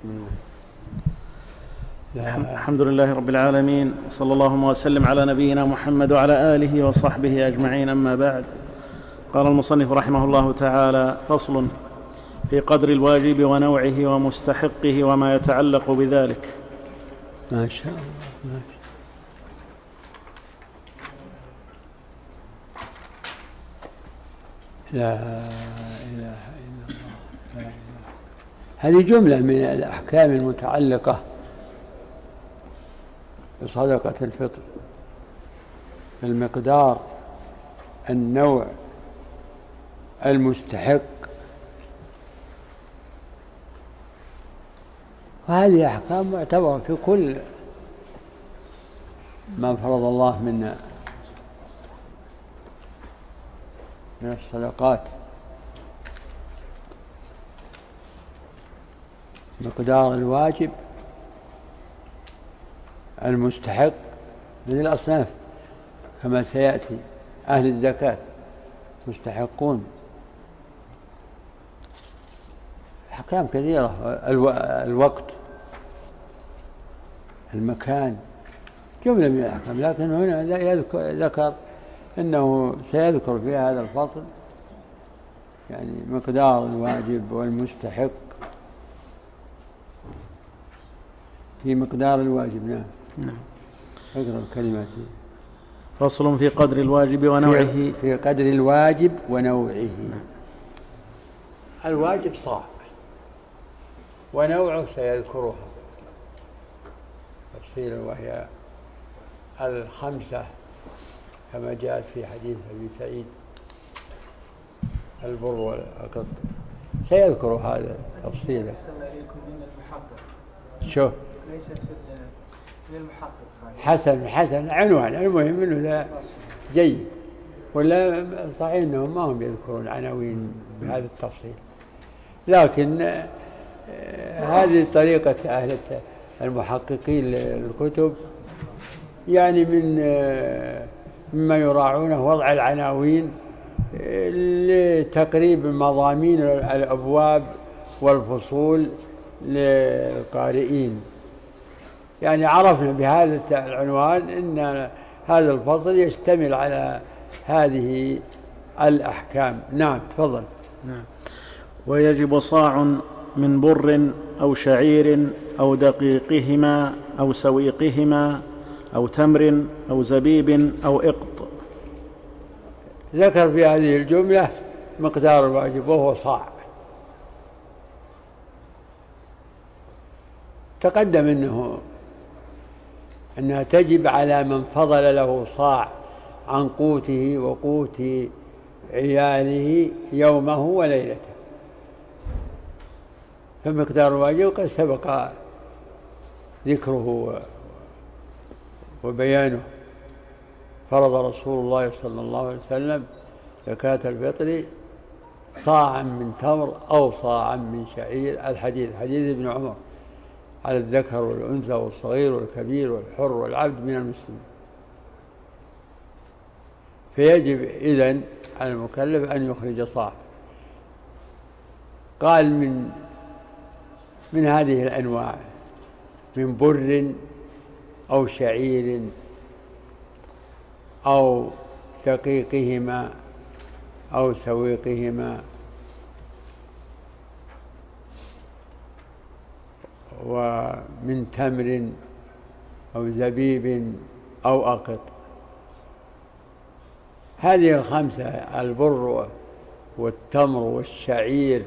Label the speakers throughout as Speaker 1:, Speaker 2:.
Speaker 1: الحمد لله رب العالمين، صلى الله وسلم على نبينا محمد وعلى آله وصحبه أجمعين، أما بعد. قال المصنف رحمه الله تعالى: فصل في قدر الواجب ونوعه ومستحقه وما يتعلق بذلك.
Speaker 2: ما شاء الله. لا إله إلا الله. لا إله. هذه جملة من الأحكام المتعلقة بصدقة الفطر: المقدار، النوع، المستحق. وهذه أحكام معتبرة في كل ما فرض الله من الصدقات. مقدار الواجب، المستحق من الأصناف كما سيأتي: أهل الزكاة مستحقون. أحكام كثيرة: الوقت، المكان، جملة من الأحكام. لكن هنا ذكر أنه سيذكر في هذا الفصل يعني مقدار الواجب والمستحق. في مقدار الواجب. نعم. اقرأ الكلمات.
Speaker 1: فصل في قدر الواجب ونوعه.
Speaker 2: في قدر الواجب ونوعه. الواجب صاع، ونوعه سيذكرها تفصيلا، وهي 5 كما جاءت في حديث أبي سعيد: البر والأقط. سيذكر هذا تفصيلا. شوف،
Speaker 3: ليست في المحقق.
Speaker 2: حسن عنوان. المهم انه لا جيد، ولا صحيح انهم ما هم يذكرون عناوين بهذا التفصيل، لكن هذه طريقة أهل المحققين للكتب، يعني مما يراعونه وضع العناوين لتقريب مضامين الأبواب والفصول للقارئين. يعني عرفنا بهذا العنوان أن هذا الفصل يشتمل على هذه الأحكام. نعم، تفضل.
Speaker 1: نعم. ويجب صاع من بر أو شعير أو دقيقهما أو سويقهما أو تمر أو زبيب أو إقط.
Speaker 2: ذكر في هذه الجملة مقدار الواجب وهو صاع. تقدم أنها تجب على من فضل له صاع عن قوته وقوت عياله يومه وليلته. فمقدار الواجب قد سبق ذكره وبيانه. فرض رسول الله صلى الله عليه وسلم زكاة الفطر صاعا من تمر أو صاعا من شعير. الحديث حديث ابن عمر: على الذكر والأنثى والصغير والكبير والحر والعبد من المسلمين. فيجب إذن على المكلف أن يخرج صاع. قال من هذه الأنواع: من بر أو شعير أو دقيقهما أو سويقهما، ومن تمر أو زبيب أو أقط. هذه 5: البر والتمر والشعير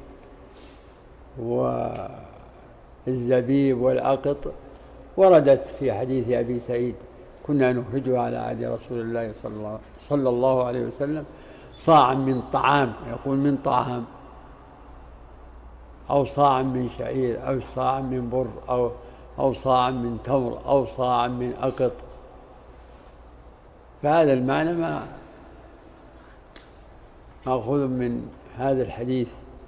Speaker 2: والزبيب والأقط، وردت في حديث أبي سعيد: كنا نخرجها على عهد رسول الله صلى الله عليه وسلم صاعا من طعام، يقول من طعام، أو صاعا من شعير، أو صاعا من بر، أو صاعا من تمر، أو صاعا من أقط. فهذا المعنى مأخوذ من هذا الحديث.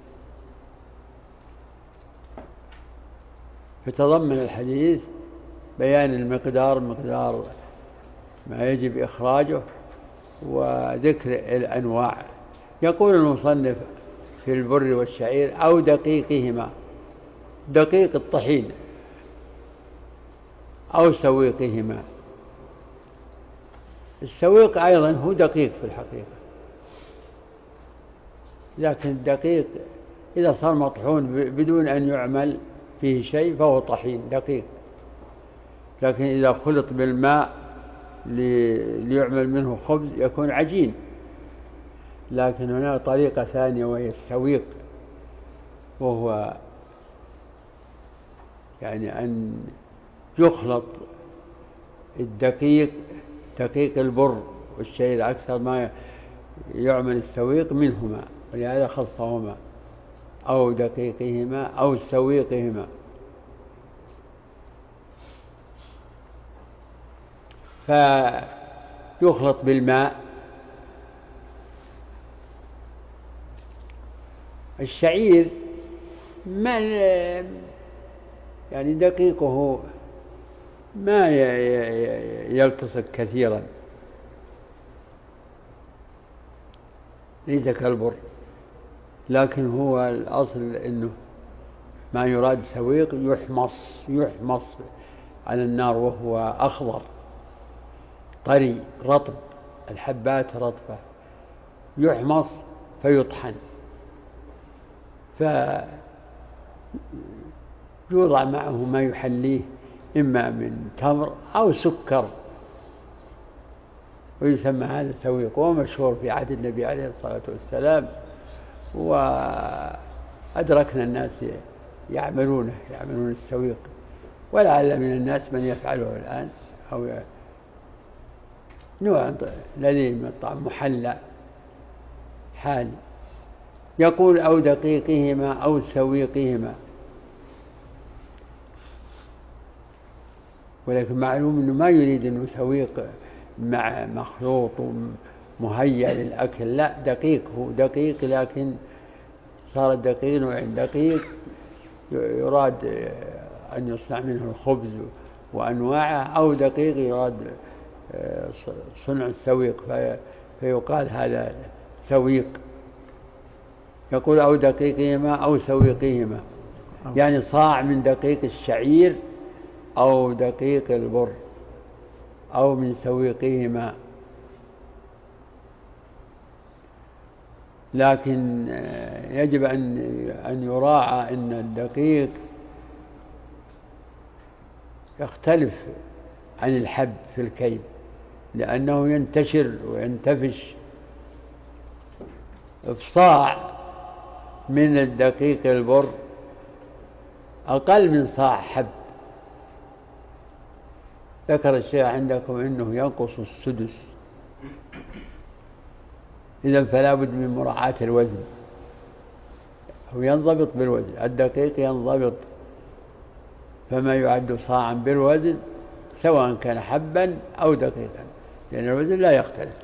Speaker 2: فتضمن الحديث بيان المقدار، مقدار ما يجب إخراجه، وذكر الأنواع. يقول المصنف: في البر والشعير أو دقيقهما. دقيق الطحين أو سويقهما. السويق أيضا هو دقيق في الحقيقة، لكن الدقيق إذا صار مطحون بدون أن يعمل فيه شيء فهو طحين دقيق، لكن إذا خلط بالماء ليعمل منه خبز يكون عجين. لكن هناك طريقة ثانية وهي السويق، وهو يعني أن يخلط الدقيق دقيق البر والشعير أكثر ما يعمل السويق منهما، ولهذا خصهما أو دقيقهما أو سويقهما. فيخلط بالماء. الشعير ما يعني دقيقه ما يلتصق كثيرا، ليس كالبر، لكن هو الأصل أنه ما يراد سويق يحمص على النار وهو أخضر طري رطب، الحبات رطبة، يحمص فيطحن، فيوضع معه ما يحليه إما من تمر أو سكر، ويسمى هذا السويق، ومشهور في عهد النبي عليه الصلاة والسلام، وأدركنا الناس يعملون السويق، ولعل من الناس من يفعله الآن، أو نوع لذيذ من الطعام محلى حالي. يقول أو دقيقهما أو سويقهما، ولكن معلوم أنه ما يريد أنه سويق مع مخلوط مهيأ للأكل، لا، دقيق هو دقيق، لكن صار الدقيق وعند دقيق يراد أن يصنع منه الخبز وأنواعه، أو دقيق يراد صنع السويق فيقال هذا سويق. يقول أو دقيقهما أو سويقهما، يعني صاع من دقيق الشعير أو دقيق البر أو من سويقهما. لكن يجب أن يراعى أن الدقيق يختلف عن الحب في الكيل، لأنه ينتشر وينتفش. صاع من الدقيق البر أقل من صاع حب. ذكر الشيخ عندكم أنه ينقص السدس، إذن فلا بد من مراعاة الوزن، هو ينضبط بالوزن، الدقيق ينضبط، فما يعد صاعا بالوزن سواء كان حبا أو دقيقا، لأن الوزن لا يختلف.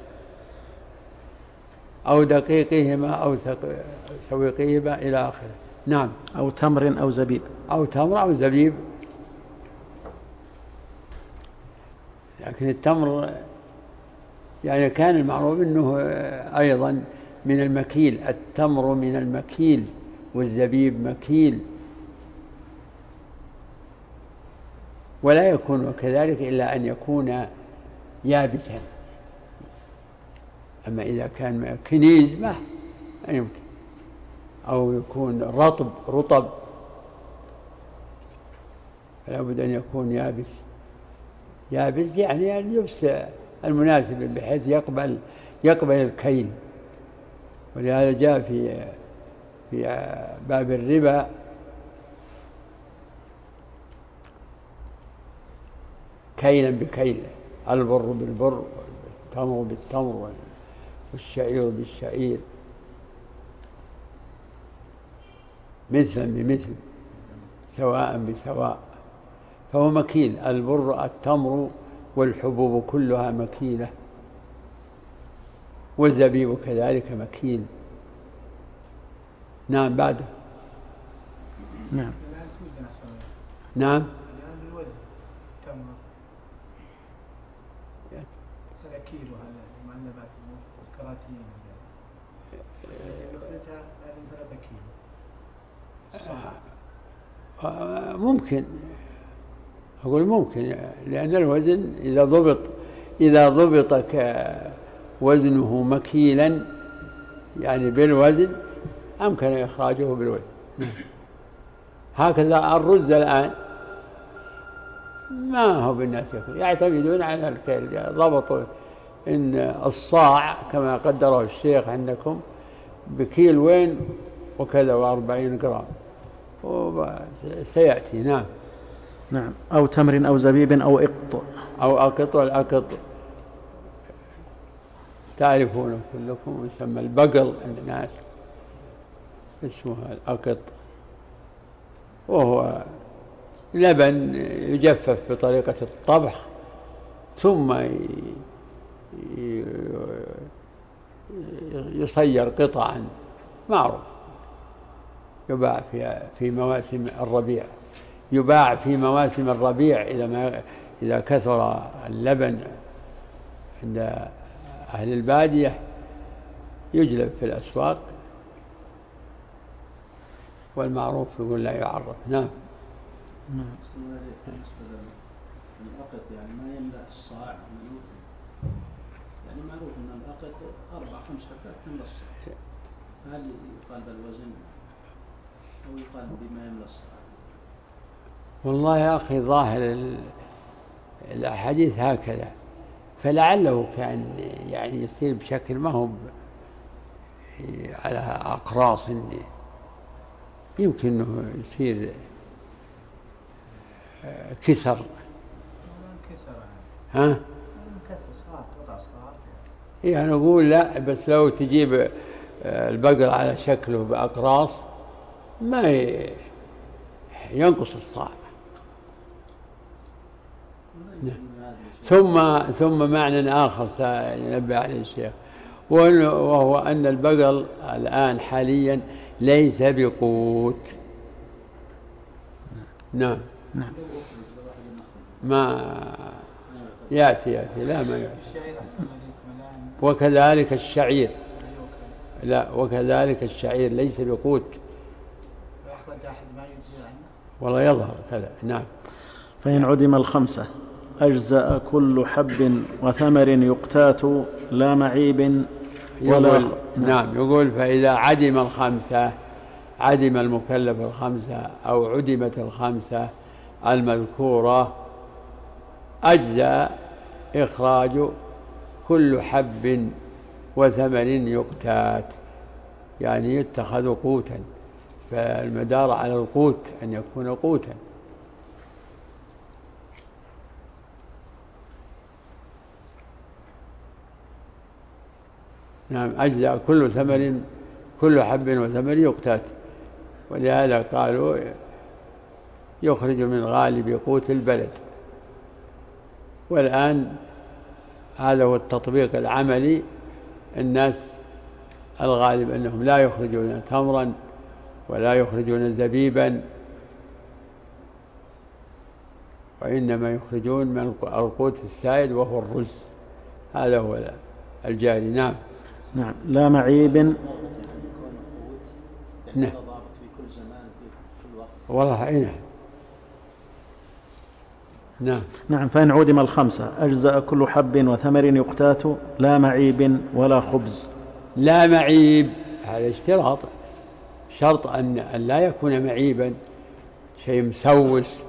Speaker 2: أو دقيقهما أو سويقهما إلى آخره. نعم.
Speaker 1: أو تمر أو زبيب.
Speaker 2: أو تمر أو زبيب. لكن التمر يعني كان المعروف أنه أيضا من المكيل، التمر من المكيل والزبيب مكيل، ولا يكون كذلك إلا أن يكون يابسا. أما إذا كان كنيز ما يمكن، أو يكون رطب فلا بد أن يكون يابس يعني اللبس المناسب بحيث يقبل الكيل. ولهذا جاء في باب الربا كيلا بكيل، البر بالبر والتمر بالتمر والشعير بالشعير، مثلا بمثل، سواء بسواء، فهو مكيل. البر التمر والحبوب كلها مكيلة، والزبيب كذلك مكيل. نعم. بعده.
Speaker 1: نعم.
Speaker 2: نعم.
Speaker 3: كيلو هذا المعنبات الكراتين مخلتها لازم 3 كيلو.
Speaker 2: ممكن، أقول ممكن، لأن الوزن إذا ضبط وزنه مكيلا يعني بالوزن أمكن إخراجه بالوزن. هكذا الرز الآن ما هو بالناس يعتمدون على الكيل، ضبطوا إن الصاع كما قدره الشيخ عندكم بكيلوين وكذا 40 جرام، وسيأتي. نعم.
Speaker 1: نعم. أو تمر أو زبيب أو إقط.
Speaker 2: أو أقط، والأقط تعرفون كلكم يسمى البقل عند الناس، اسمه الأقط، وهو لبن يجفف بطريقة الطبخ ثم يصير قطعا، معروف، يباع في مواسم الربيع، يباع في مواسم الربيع إذا كثر اللبن عند أهل البادية يجلب في الأسواق، والمعروف يقول لا يعرف. نعم.
Speaker 1: الأقط يعني ما يملأ الصاع، يعني معروف أن الأقط 4-5 حبات من الصاع، هل يقال بالوزن أو يقال بما يملأ الصاع؟
Speaker 2: والله يا أخي ظاهر الأحاديث هكذا، فلعله كان يعني يصير بشكل ما هو على أقراص، يمكن أنه يصير كسر. ها؟ يعني نقول لا، بس لو تجيب البقر على شكله بأقراص ما ينقص الصاع. ثم معنى آخر سينبه عليه الشيخ، وهو أن البقر الآن حاليا ليس بقوت. نعم. ما يأتي لا ما يأتي. وكذلك الشعير، لا، وكذلك الشعير ليس بقوت ولا يظهر كذا. نعم.
Speaker 1: فإن عدم الخمسة أجزأ كل حب وثمر يقتات لا معيب ولا.
Speaker 2: نعم. يقول فإذا عدم الخمسة، عدم المكلف الخمسة أو عدمت الخمسة المذكورة، أجزأ إخراج كل حب وثمر يقتات، يعني يتخذ قوتا، فالمدار على القوت أن يكون قوتا. نعم. أجزاء كل حب وثمر يقتات، ولهذا قالوا يخرج من غالب قوت البلد. والآن هذا هو التطبيق العملي، الناس الغالب أنهم لا يخرجون تمرا ولا يخرجون زبيبا، وإنما يخرجون من القوت السائد وهو الرز، هذا هو الجاري. نعم.
Speaker 1: نعم. لا معيب.
Speaker 2: نعم. والله أين. نعم.
Speaker 1: نعم. فإن عدم الخمسة أجزأ كل حب وثمر يقتات لا معيب ولا خبز.
Speaker 2: لا معيب، هذا اشتراط، شرط أن لا يكون معيبا، شيء مسوس،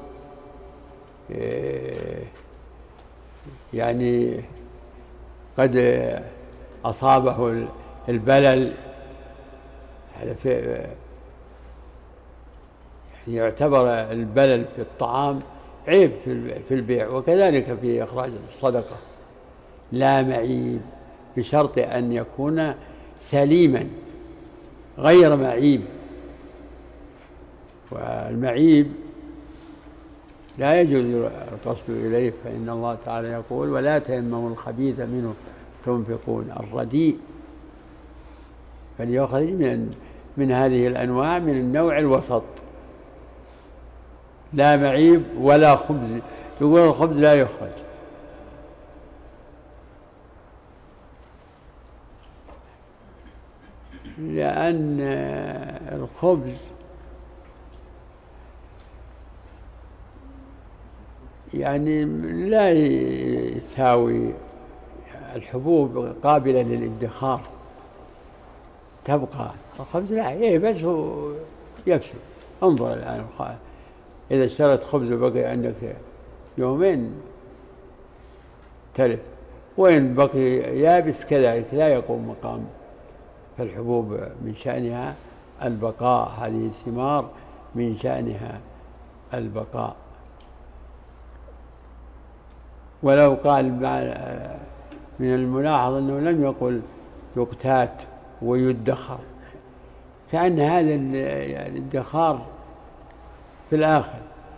Speaker 2: يعني قد أصابه البلل، هذا يعني يعتبر البلل في الطعام عيب في البيع، وكذلك في إخراج الصدقة. لا معيب بشرط أن يكون سليما غير معيب، والمعيب لا يجوز القصد إليه، فإن الله تعالى يقول ولا تيمموا الخبيث منه تنفقون. الرديء فليخرج من هذه الأنواع من النوع الوسط. لا معيب ولا خبز، يقول الخبز لا يخرج، لأن الخبز يعني لا يساوي، الحبوب قابلة للادخار تبقى، الخبز لا ييبس ويفسد. انظر الآن إذا اشتريت خبز وبقي عندك يومين تلف، وإن بقي يابس كذلك لا يقوم مقام. فالحبوب من شأنها البقاء، هذه الثمار من شأنها البقاء. ولو قال من الملاحظ أنه لم يقل يقتات ويدخر، كأن هذا الادخار في الآخر،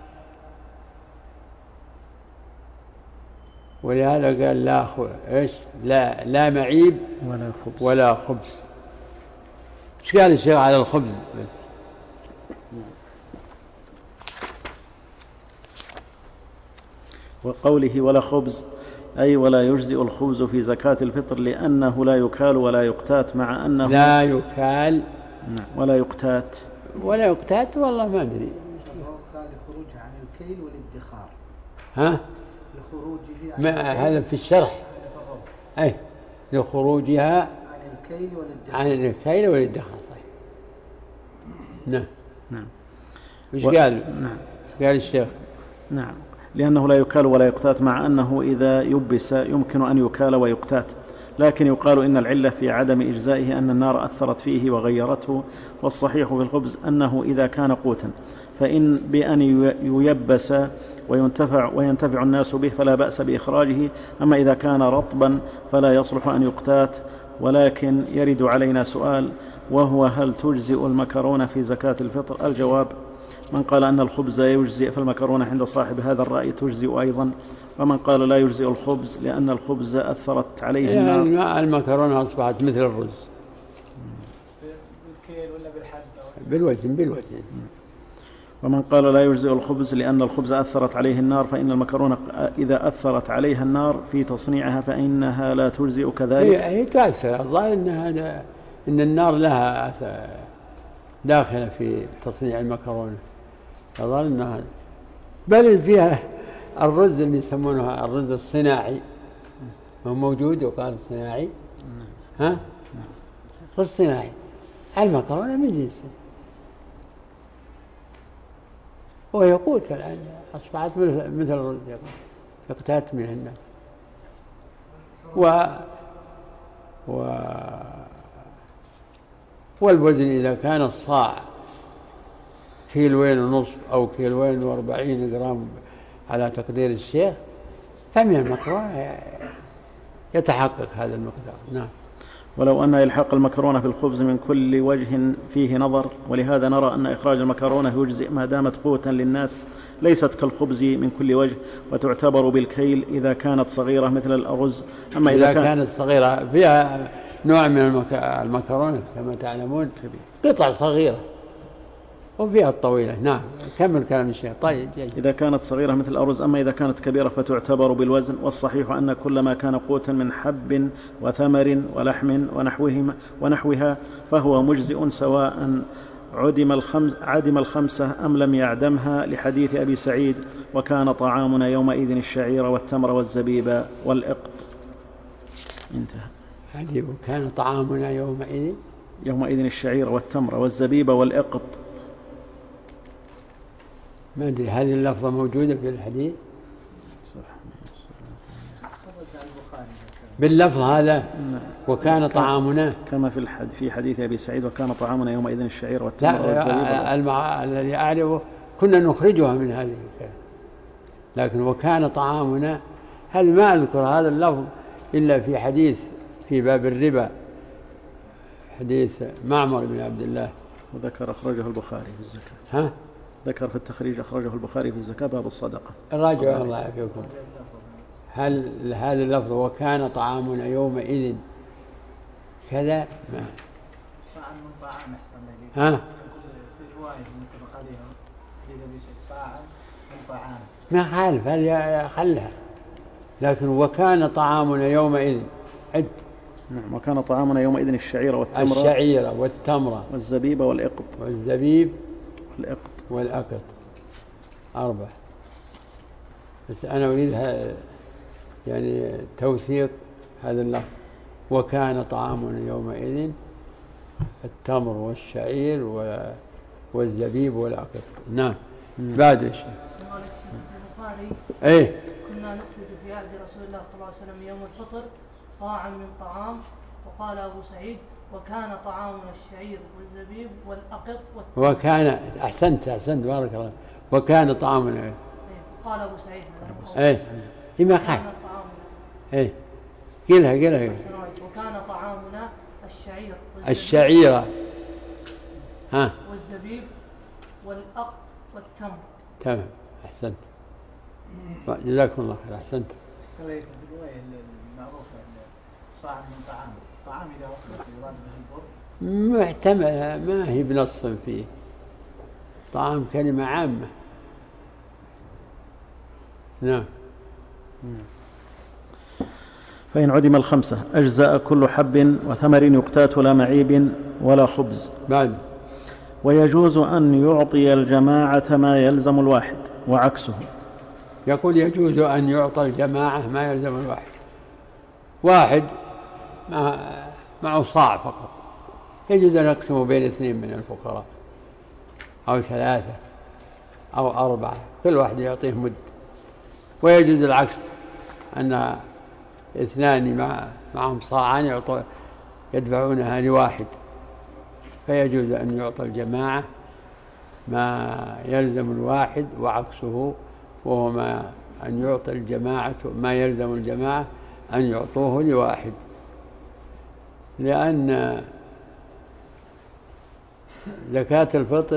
Speaker 2: ولهذا قال لا معيب ولا خبز. ايش قال الشيخ على الخبز؟
Speaker 1: وقوله ولا خبز أي ولا يجزئ الخبز في زكاة الفطر لأنه لا يكال ولا يقتات، مع أنه
Speaker 2: لا يكال
Speaker 1: ولا يقتات
Speaker 2: والله ما أدري.
Speaker 3: لخروجها عن الكيل والادخار.
Speaker 2: ها؟
Speaker 3: لخروجه
Speaker 2: هذا في الشرح. أي لخروجها عن الكيل والادخار. نعم. وش قال؟ قال الشيخ
Speaker 1: نعم لأنه لا يكال ولا يقتات، مع أنه إذا يبس يمكن أن يكال ويقتات، لكن يقال إن العلة في عدم إجزائه أن النار أثرت فيه وغيرته. والصحيح في الخبز أنه إذا كان قوتا فإن بأن ييبس وينتفع الناس به فلا بأس بإخراجه، أما إذا كان رطبا فلا يصلح أن يقتات. ولكن يرد علينا سؤال، وهو هل تجزئ المكرونة في زكاة الفطر؟ الجواب: من قال أن الخبز يجزئ فالمكرونة عند صاحب هذا الرأي تجزئ أيضا، ومن قال لا يجزئ الخبز لأن الخبز أثرت عليه النار.
Speaker 2: المكرونة أصبحت مثل الرز
Speaker 3: بالكيل ولا
Speaker 2: بالوزن.
Speaker 1: ومن قال لا يجزئ الخبز لأن الخبز أثرت عليه النار، فإن المكرونة إذا أثرت عليها النار في تصنيعها فإنها لا تجزئ كذلك.
Speaker 2: هي تأثر، الظاهر إن النار لها داخلة في تصنيع المكرونة، الظاهر إنها بل فيها الرز اللي يسمونه الرز الصناعي، هو موجود وقال صناعي. ها؟ رز صناعي. المكرونة من جنسه، ويقوت الآن أصبحت مثل الرز يقتات منه الناس. والوزن إذا كان الصاع 1.5 كيلو أو 240 جرام على تقدير الشيخ، فمن المكرونة يتحقق هذا المقدار. نعم.
Speaker 1: ولو أن إلحاق المكرونة في الخبز من كل وجه فيه نظر، ولهذا نرى أن إخراج المكرونة يجزئ ما دامت قوتا للناس، ليست كالخبز من كل وجه، وتعتبر بالكيل إذا كانت صغيرة مثل الأرز. أما
Speaker 2: إذا كانت صغيرة فيها نوع من المكرونة كما تعلمون قطع صغيرة وفيها الطويلة. نعم. كمل كلام الشيخ. طيب
Speaker 1: إذا كانت صغيرة مثل الأرز، أما إذا كانت كبيرة فتعتبر بالوزن. والصحيح أن كل ما كان قوتا من حب وثمر ولحم ونحوها فهو مجزئ، سواء عدم الخمسة أم لم يعدمها، لحديث أبي سعيد: وكان طعامنا يومئذ الشعير والتمر والزبيب والإقط. انتهى.
Speaker 2: عجيب. كان طعامنا
Speaker 1: يومئذ الشعير والتمر والزبيب والإقط.
Speaker 2: ما أدري هذه اللفظة موجودة في الحديث باللفظ هذا؟ وكان طعامنا
Speaker 1: كما في حديث أبي سعيد: وكان طعامنا يومئذ الشعير والتمر والزبيب.
Speaker 2: الذي أعرفه كنا نخرجها من هذه الكلمة، لكن وكان طعامنا هل ما أذكر هذا اللفظ إلا في حديث في باب الربا، حديث معمر بن عبد الله،
Speaker 1: وذكر أخرجه البخاري في الزكاة.
Speaker 2: ها؟
Speaker 1: ذكر في التخريج أخرجه البخاري في الزكاة باب الصدقة.
Speaker 2: الراجع الله يعافيكم. هل هذا اللفظ وكان طعامنا يومئذ كذا؟ ما
Speaker 3: صاع من طعام أحسن لي.
Speaker 2: ها؟
Speaker 3: في رواية متفق عليها صاع من طعام.
Speaker 2: ما خالف، هل خلها، لكن وكان طعامنا يومئذ عد.
Speaker 1: نعم. وكان طعامنا يومئذ الشعير
Speaker 2: والتمر
Speaker 1: والزبيب والإقط.
Speaker 2: والأقط 4. بس أنا أريد يعني توثيق هذا اللفظ. وكان طعامنا يومئذ التمر والشعير والزبيب والعقد. نعم. بعد ايش؟
Speaker 4: البخاري
Speaker 2: ايه
Speaker 4: كنا نخرج في عهد رسول الله صلى الله عليه وسلم يوم الفطر صاعا من طعام. وقال أبو سعيد وكان طعامنا الشعير والزبيب والأقط والتمر.
Speaker 2: وكان أحسنت بارك الله. وكان طعامنا ايه؟
Speaker 4: قال أبو سعيد
Speaker 2: ايه لما خاف ايه قلها
Speaker 4: وكان طعامنا
Speaker 2: الشعيرة
Speaker 4: والزبيب والأقط والتمر.
Speaker 2: تمام أحسنت جزاكم الله خير. أحسنت.
Speaker 3: في الرواية المعروفة صاع من طعام إذا أخذت يراد به البر
Speaker 2: محتملة ما هي بنص فيه. طعام كلمة عامة. نعم.
Speaker 1: فإن عدم الخمسة أجزأ كل حب وثمر يقتات لا معيب ولا خبز.
Speaker 2: بعد.
Speaker 1: ويجوز أن يعطي الجماعة ما يلزم الواحد وعكسه.
Speaker 2: يقول يجوز أن يعطى الجماعة ما يلزم الواحد. واحد معه صاع فقط يجوز أن يقسم بين 2 من الفقراء أو 3 أو 4 كل واحد يعطيه مد. ويجوز العكس أن 2 معهم صاعان يدفعونها لواحد فيجوز أن يعطى الجماعة ما يلزم الواحد وعكسه وهو أن يعطى الجماعة ما يلزم الجماعة أن يعطوه لواحد. لأن زكاة الفطر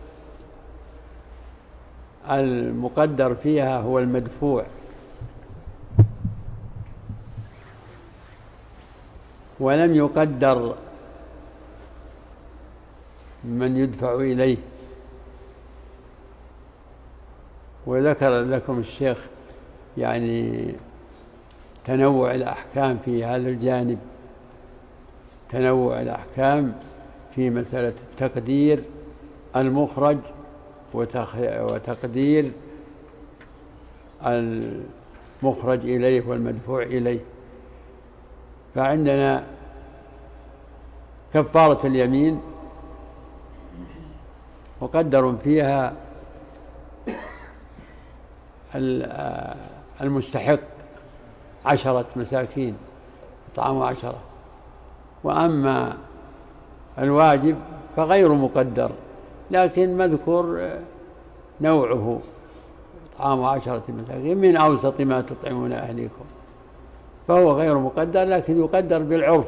Speaker 2: المقدر فيها هو المدفوع ولم يقدر من يدفع إليه. وذكر لكم الشيخ يعني تنوع الأحكام في هذا الجانب. تنوع الأحكام في مسألة تقدير المخرج وتقدير المخرج إليه والمدفوع إليه. فعندنا كفارة اليمين مقدر فيها المستحق 10 مساكين طعام 10. وأما الواجب فغير مقدر لكن مذكور نوعه طعام 10 مساكين من أوسط ما تطعمون أهليكم فهو غير مقدر لكن يقدر بالعرف.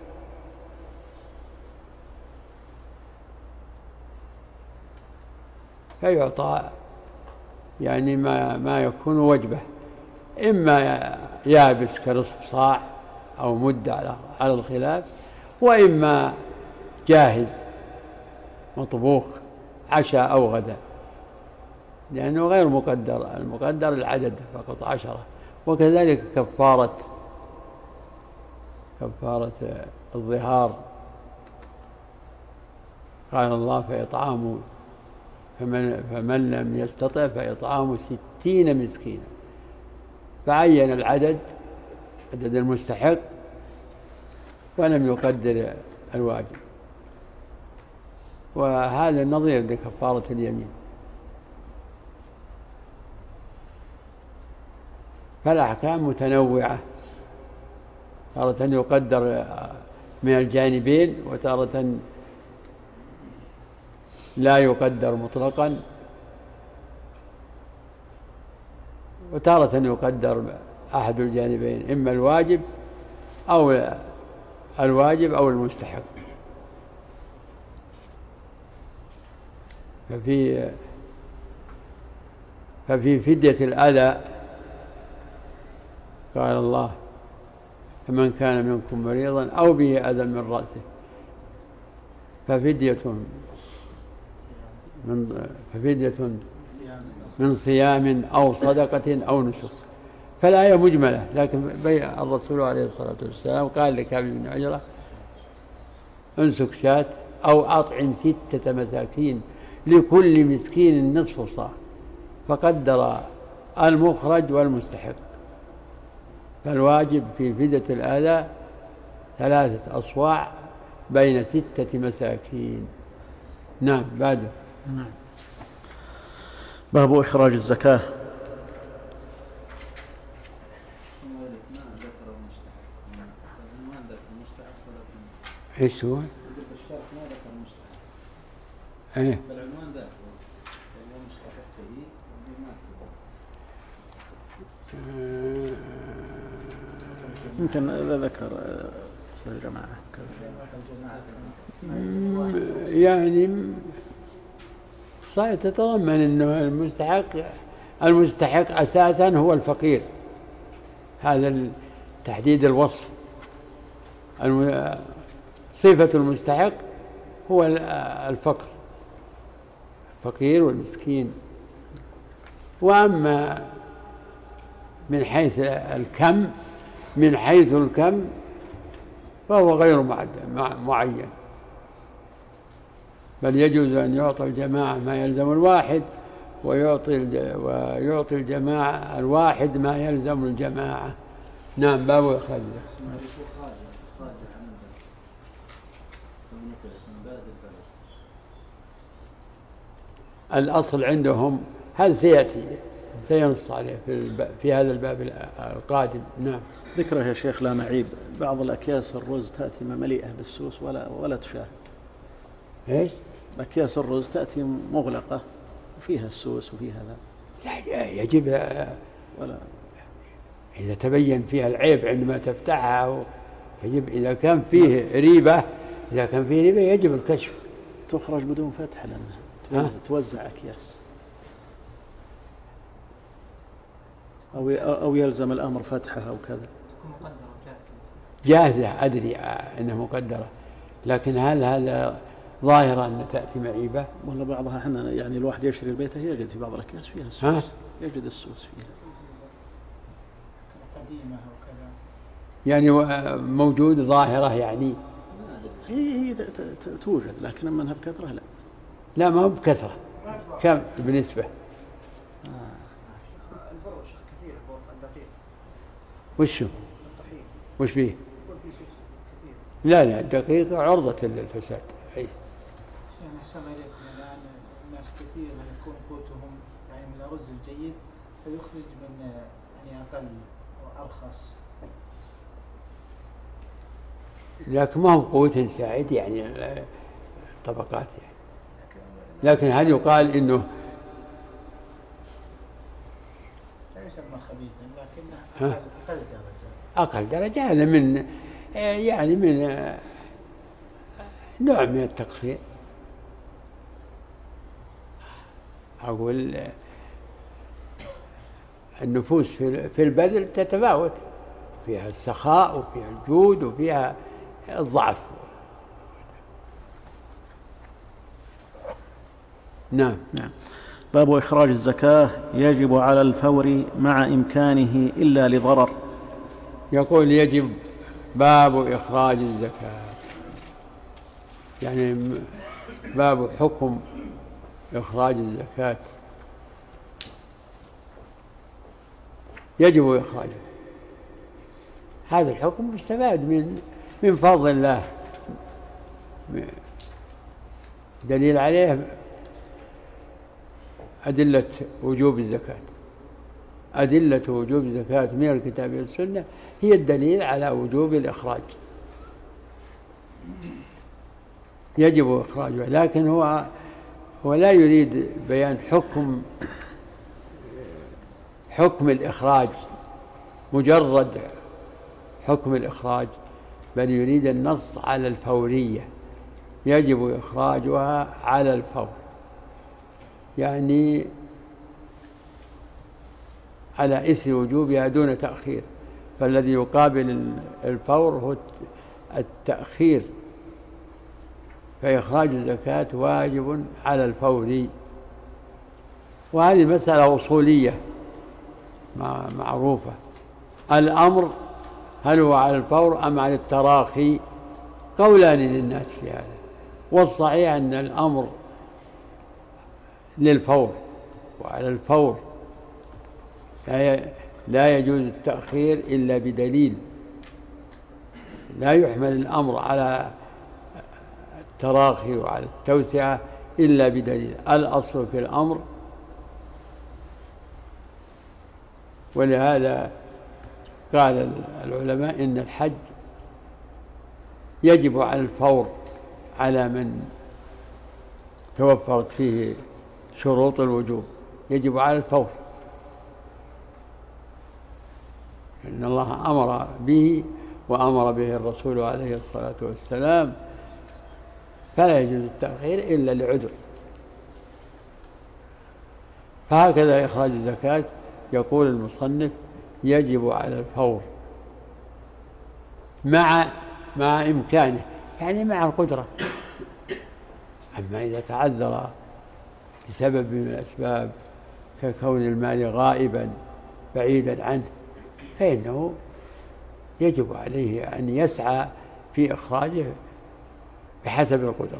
Speaker 2: فيعطى يعني ما يكون وجبة إما يابس كنصف صاع أو مد على الخلاف وإما جاهز مطبوخ عشاء أو غدا لأنه غير مقدر. المقدر العدد فقط 10. وكذلك كفارة الظهار قال الله فإطعام فمن لم يستطع فإطعام 60 مسكينا فعين العدد عدد المستحق ولم يقدر الواجب. وهذا النظير لكفارة اليمين. فالأحكام متنوعة تارة يقدر من الجانبين وتارة لا يقدر مطلقا وتارة يقدر أحد الجانبين إما الواجب أو المستحق. ففي فدية الأذى قال الله فمن كان منكم مريضا أو به أذى من رأسه ففدية من صيام أو صدقة أو نسك. فالآية مجملة لكن الرسول عليه الصلاة والسلام قال لكعب بن عجرة انسك شاة أو أطعم 6 مساكين لكل مسكين نصف صاع فقدر المخرج والمستحق. فالواجب في فدية الأذى 3 أصواع بين 6 مساكين. نعم. بعد.
Speaker 1: نعم. باب إخراج الزكاة.
Speaker 2: ايش هو؟
Speaker 3: الشرط ما ذكر المستحق.
Speaker 2: ايه.
Speaker 3: العنوان ذاك هو مستحق به وما
Speaker 1: يمكن إذا ذكر الجماعة
Speaker 2: يعني تتضمن أنه المستحق أساسا هو الفقير. هذا تحديد الوصف. صفة المستحق هو الفقير والمسكين. وأما من حيث الكم فهو غير معين، بل يجوز أن يعطي الجماعة ما يلزم الواحد، ويعطي الجماعة الواحد ما يلزم الجماعة. نعم. باب إخراج. الأصل عندهم هل سينص عليه في هذا الباب القادم. نعم.
Speaker 1: ذكره يا شيخ لا معيب. بعض الأكياس الرز تأتي مليئة بالسوس ولا تشاهد.
Speaker 2: إيش؟
Speaker 1: أكياس الرز تأتي مغلقة وفيها السوس وفيها هذا.
Speaker 2: لا، يجب ولا إذا تبين فيها العيب عندما تفتحها يجب إذا كان فيه ريبة يجب الكشف.
Speaker 1: تخرج بدون فتح لأنها توزع أكياس أو يلزم الأمر فتحها أو كذا.
Speaker 2: جاهزة. أدري أنها مقدرة، لكن هل هذا ظاهرة أن تأتي معيبة؟
Speaker 1: ولا بعضها احنا يعني الواحد يشتري البيت يجد في بعض الأكياس فيها السوس. يجد السوس فيها
Speaker 3: قديمة وكذا
Speaker 2: يعني موجود ظاهرة يعني.
Speaker 1: هي توجد لكن منها بكثرة
Speaker 2: لا ما هو بكثرة. كم بالنسبة؟
Speaker 3: البر كثير الدقيق.
Speaker 2: وشو؟ وش فيه؟ لا الدقيق عرضة للفساد.
Speaker 3: يعني أحسن إليكم الآن الناس كثير من يكون قوتهم يعني من الرز الجيد فيخرج من يعني أقل وأرخص.
Speaker 2: لكن ما هو قوة ساعد يعني الطبقات يعني. لكن هل يقال إنه
Speaker 3: لا يسمى خبيثا لكنه
Speaker 2: أقل درجة. هذا من يعني من نوع من التقصير. أقول النفوس في البذل تتفاوت، فيها السخاء وفيها الجود وفيها الضعف. نعم.
Speaker 1: باب إخراج الزكاة. يجب على الفور مع إمكانه إلا لضرر.
Speaker 2: يقول يجب باب إخراج الزكاة، يعني باب حكم إخراج الزكاة. يجب إخراجه. هذا الحكم مستفاد من فضل الله. دليل عليه أدلة وجوب الزكاة. أدلة وجوب الزكاة من الكتاب والسنة هي الدليل على وجوب الإخراج. يجب إخراجه، لكن هو لا يريد بيان حكم الإخراج، مجرد حكم الإخراج، بل يريد النص على الفورية. يجب إخراجها على الفور، يعني على إثر وجوبها دون تأخير. فالذي يقابل الفور هو التأخير، فإخراج الزكاة واجب على الفور. وهذه مسألة أصولية معروفة. الأمر هل هو على الفور أم على التراخي؟ قولان للناس في هذا، والصحيح أن الأمر للفور وعلى الفور. لا يجوز التأخير إلا بدليل، لا يحمل الأمر على التراخي وعلى التوسعة إلا بدليل. الأصل في الأمر، ولهذا قال العلماء إن الحج يجب على الفور على من توفرت فيه شروط الوجوب، يجب على الفور، إن الله أمر به وأمر به الرسول عليه الصلاة والسلام، فلا يجوز التأخير إلا لعذر. فهكذا إخراج الزكاة يقول المصنف يجب على الفور مع إمكانه، يعني مع القدرة. أما إذا تعذر لسبب من الأسباب ككون المال غائبا بعيدا عنه فإنه يجب عليه أن يسعى في إخراجه بحسب القدرة،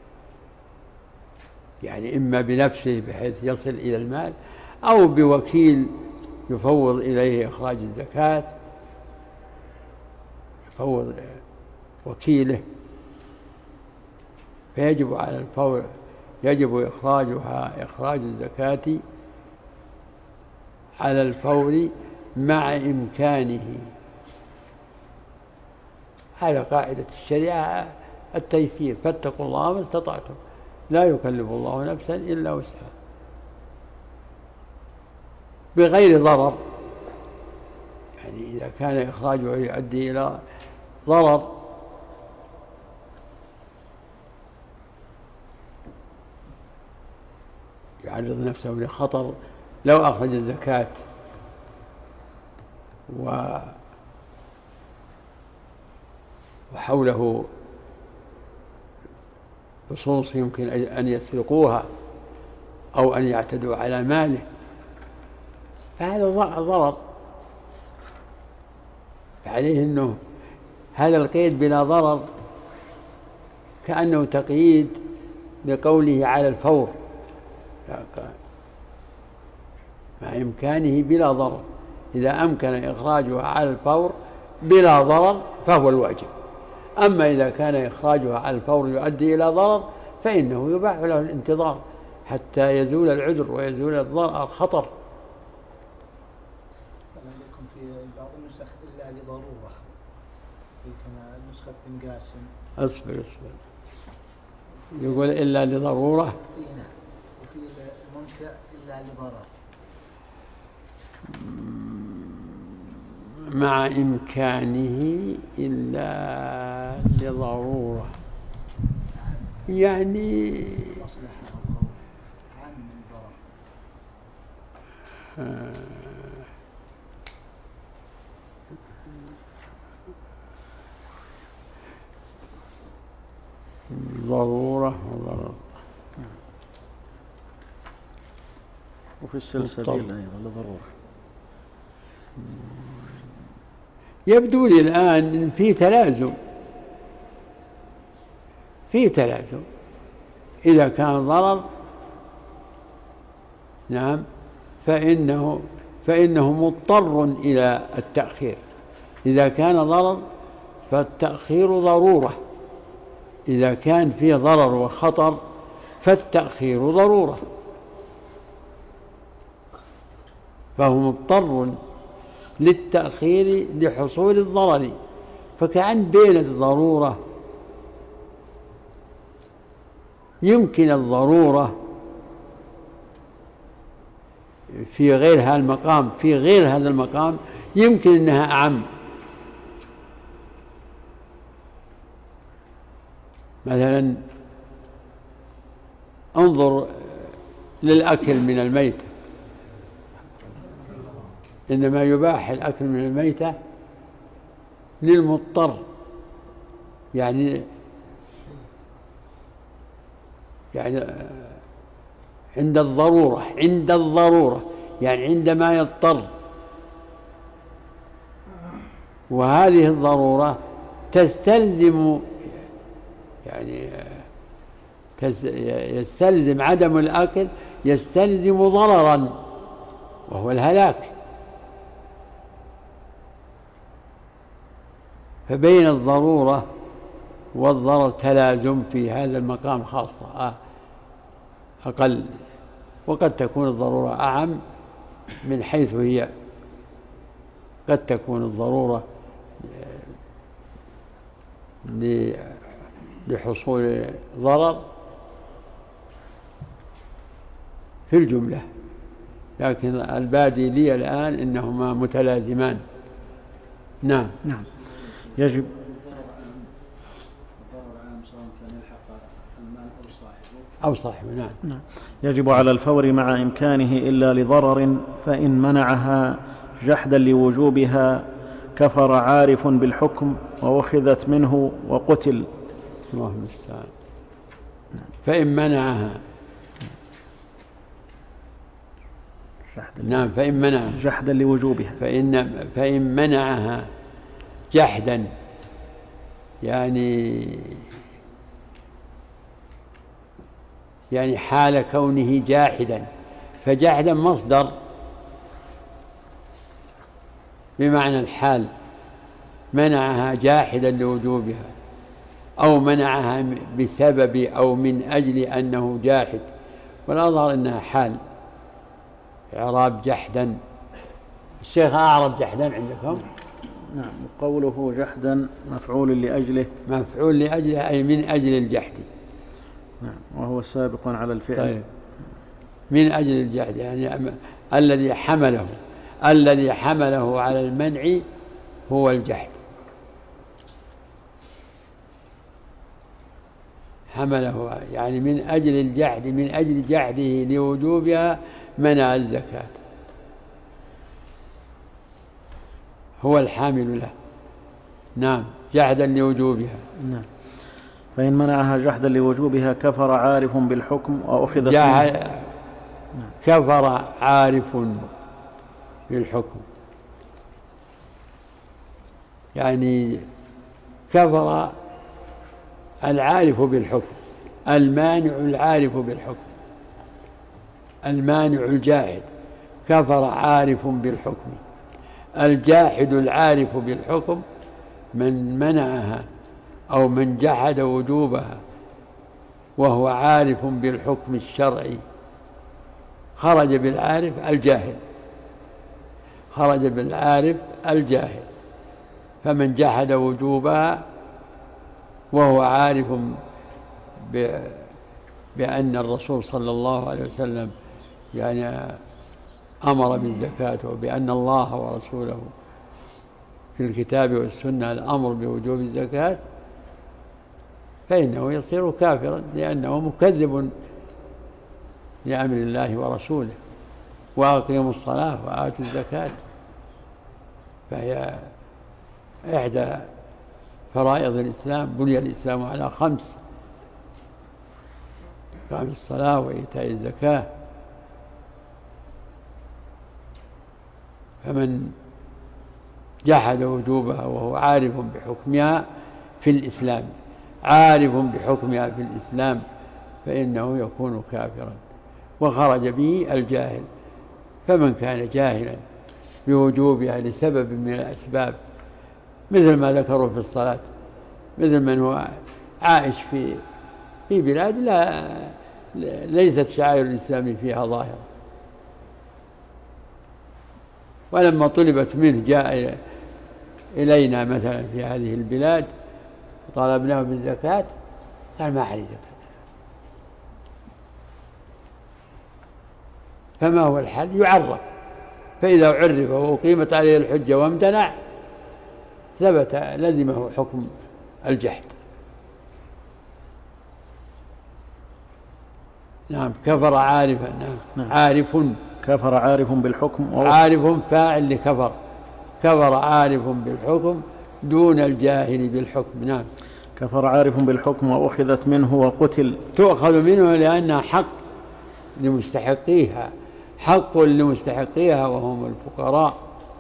Speaker 2: يعني إما بنفسه بحيث يصل إلى المال، أو بوكيل يفوض إليه إخراج الزكاة، يفوض وكيله. فيجب على الفور، يجب إخراج الزكاة على الفور مع إمكانه. هذا قاعدة الشريعة التيسير، فاتقوا الله ما استطعتم، لا يكلف الله نفسا إلا وسعها، بغير ضرر. يعني إذا كان إخراجه يؤدي إلى ضرر يعرض نفسه لخطر، لو أخرج الزكاة وحوله لصوص يمكن أن يسرقوها أو أن يعتدوا على ماله، فهذا ضرر. فعليه أنه هذا القيد بلا ضرر كأنه تقييد لقوله على الفور مع إمكانه بلا ضرر. إذا أمكن إخراجها على الفور بلا ضرر فهو الواجب. أما إذا كان إخراجها على الفور يؤدي إلى ضرر فإنه يباح له الانتظار حتى يزول العذر ويزول الخطر.
Speaker 3: في بعض النسخ إلا لضرورة، كما نسخة بن قاسم.
Speaker 2: أصبر يقول إلا لضرورة،
Speaker 3: وفي الممتع إلا لضرر،
Speaker 2: مع إمكانه إلا لضرورة، يعني
Speaker 3: عن من
Speaker 2: ضرورة وضرر.
Speaker 1: وفي السلسبيل أيضا لضرورة.
Speaker 2: يبدو لي الآن إن في تلازم إذا كان ضرر نعم فإنه مضطر إلى التأخير. إذا كان ضرر فالتأخير ضرورة، إذا كان فيه ضرر وخطر فالتأخير ضرورة، فهو مضطر للتأخير لحصول الضرر. فكأن بين الضرورة يمكن الضرورة في غير هذا المقام يمكن أنها أعم. مثلا انظر للأكل من الميتة، إنما يباح الأكل من الميتة للمضطر، يعني عند الضرورة يعني عندما يضطر. وهذه الضرورة تستلزم يستلزم عدم الأكل، يستلزم ضررا وهو الهلاك. فبين الضرورة والضرر تلازم في هذا المقام خاصة أقل، وقد تكون الضرورة أعم من حيث هي. قد تكون الضرورة لحصول ضرر في الجملة، لكن البادي لي الآن إنهما متلازمان. نعم.
Speaker 1: نعم. يجب
Speaker 2: أو صاحبه. نعم.
Speaker 1: نعم. يجب على الفور مع إمكانه إلا لضرر، فإن منعها جحدا لوجوبها كفر عارف بالحكم وأخذت منه وقتل.
Speaker 2: الله المستعان. فإن منعها. نعم. فإن منعها
Speaker 1: جحدا لوجوبها.
Speaker 2: فإن منعها جحدا يعني حال كونه جاحدا، فجحدا مصدر بمعنى الحال، منعها جاحدا لوجوبها أو منعها بسبب أو من أجل أنه جاحد، والأظهر أنها حال. إعراب جحدا. الشيخ أعرب جحدا عندكم؟
Speaker 1: نعم. قوله جحدا مفعول لأجله.
Speaker 2: مفعول لأجله أي من أجل الجحد.
Speaker 1: نعم. وهو سابق على الفعل.
Speaker 2: طيب. من أجل الجحد يعني الذي حمله على المنع هو الجحد. حمله يعني من أجل الجحد، من أجل جحده لوجوبها منع الزكاة، هو الحامل له. نعم. جحدا لوجوبها.
Speaker 1: نعم. فإن منعها جحدا لوجوبها كفر عارف بالحكم وأخذت منه.
Speaker 2: كفر عارف بالحكم يعني كفر العارف بالحكم، المانع العارف بالحكم، المانع الجاحد كفر عارف بالحكم. الجاحد العارف بالحكم من منعها أو من جحد وجوبها وهو عارف بالحكم الشرعي خرج بالعارف الجاهل، خرج بالعارف الجاهل. فمن جحد وجوبها وهو عارف بأن الرسول صلى الله عليه وسلم يعني أمر بالزكاة، وبأن الله ورسوله في الكتاب والسنة الأمر بوجوب الزكاة، فإنه يصير كافرا لأنه مكذب لأمر الله ورسوله. وأقيموا الصلاة وآتوا الزكاة، فهي إحدى فرائض الإسلام. بني الإسلام على 5: إقام الصلاة وإيتاء الزكاة. فمن جحد وجوبها وهو عارف بحكمها في الإسلام، عارف بحكمها في الإسلام، فإنه يكون كافرا وخرج به الجاهل. فمن كان جاهلا بوجوبها لسبب من الأسباب مثل ما ذكروا في الصلاة، مثل من هو عائش في بلاد ليست شعائر الإسلام فيها ظاهرة، ولما طلبت منه جاء إلينا مثلا في هذه البلاد طالبناه بالزكاة قال ما علي زكاة. فما هو الحل؟ يعرف، فإذا عرف وقيمت عليه الحجة وامتنع ثبت لزمه حكم الجحد. نعم. كفر عارفا. نعم. عارف
Speaker 1: كفر عارف بالحكم
Speaker 2: عارف فاعل لكفر، كفر عارف بالحكم دون الجاهل بالحكم. نعم.
Speaker 1: كفر عارف بالحكم وأخذت منه وقتل.
Speaker 2: تؤخذ منه لأنها حق لمستحقيها، حق لمستحقيها وهم الفقراء،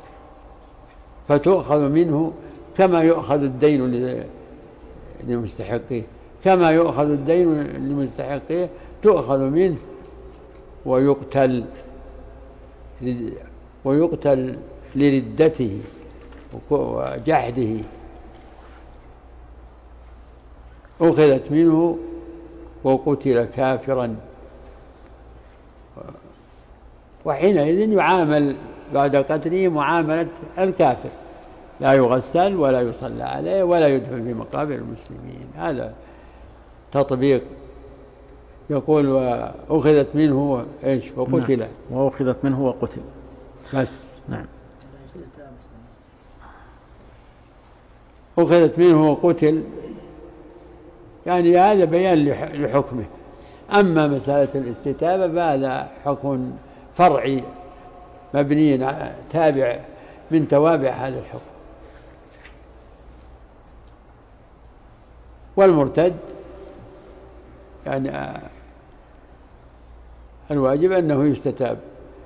Speaker 2: فتؤخذ منه كما يؤخذ الدين لمستحقيه، كما يؤخذ الدين لمستحقيه تؤخذ منه ويقتل لردته وجحده أخذت منه وقتل كافرا، وحينئذ يعامل بعد قتله معاملة الكافر، لا يغسل ولا يصلى عليه ولا يدفن في مقابر المسلمين. هذا تطبيق. يقول وأخذت منه إيش وقتل.
Speaker 1: نعم. وأخذت منه وقتل
Speaker 2: بس.
Speaker 1: نعم.
Speaker 2: أخذت منه وقتل يعني هذا بيان لحكمه. أما مسألة الاستتابة فهذا حكم فرعي مبني تابع من توابع هذا الحكم. والمرتد يعني الواجب أنه يستتاب.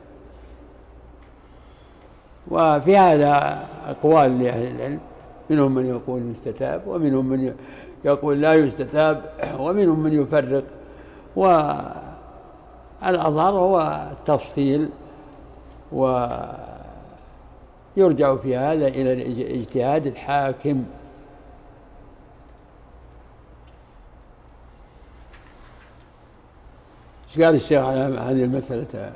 Speaker 2: وفي هذا أقوال لأهل العلم، منهم من يقول يستتاب ومنهم من يقول لا يستتاب ومنهم من يفرق، والأظهر هو التفصيل، ويرجع في هذا إلى اجتهاد الحاكم. ايش قال الشيخ على هذه المسألة؟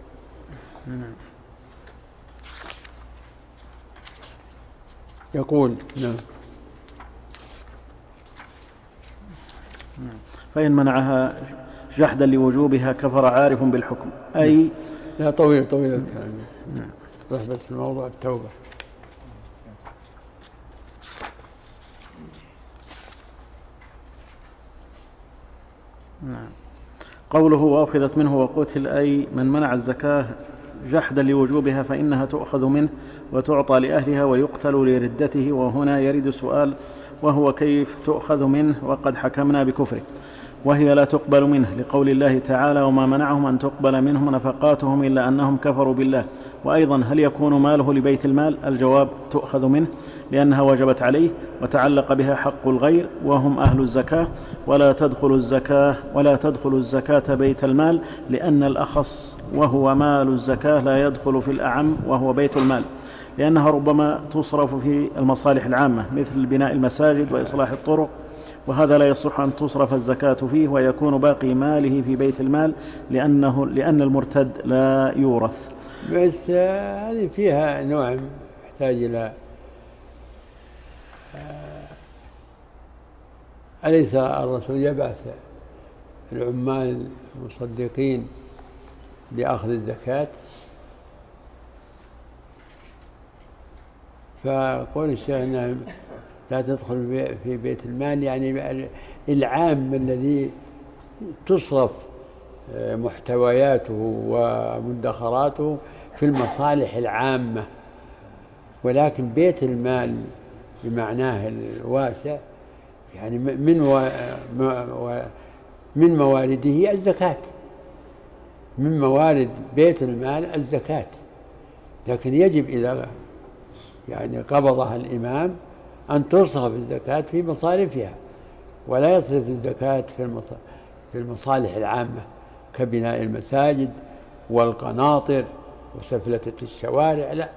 Speaker 2: يقول نعم.
Speaker 1: فإن منعها جحدا لوجوبها كفر عارف بالحكم، أي
Speaker 2: لا طويل الكلام. بس الموضوع التوبة.
Speaker 1: نعم. قوله وأخذت منه وقتل، أي من منع الزكاة جحدا لوجوبها فإنها تؤخذ منه وتعطى لأهلها ويقتل لردته. وهنا يرد سؤال، وهو كيف تؤخذ منه وقد حكمنا بكفره وهي لا تقبل منه، لقول الله تعالى وما منعهم أن تقبل منهم نفقاتهم إلا أنهم كفروا بالله. وأيضا هل يكون ماله لبيت المال؟ الجواب تؤخذ منه لأنها وجبت عليه وتعلق بها حق الغير وهم أهل الزكاة، ولا تدخل الزكاة بيت المال، لأن الأخص وهو مال الزكاة لا يدخل في الأعم وهو بيت المال، لأنها ربما تصرف في المصالح العامة مثل بناء المساجد وإصلاح الطرق، وهذا لا يصح أن تصرف الزكاة فيه ويكون باقي ماله في بيت المال لأن المرتد لا يورث.
Speaker 2: بس هذه فيها نوع يحتاج إلى أليس الرسول يبعث العمال المصدقين لأخذ الزكاة؟ فقول الشيخ أنها لا تدخل في بيت المال، يعني العام الذي تصرف محتوياته ومدخراته في المصالح العامة، ولكن بيت المال بمعناه الواسع يعني من موارده الزكاة، من موارد بيت المال الزكاة، لكن يجب إذا يعني قبضها الإمام أن تصرف الزكاة في مصارفها، ولا يصرف الزكاة في المصالح العامة كبناء المساجد والقناطر وسفلتة الشوارع، لا،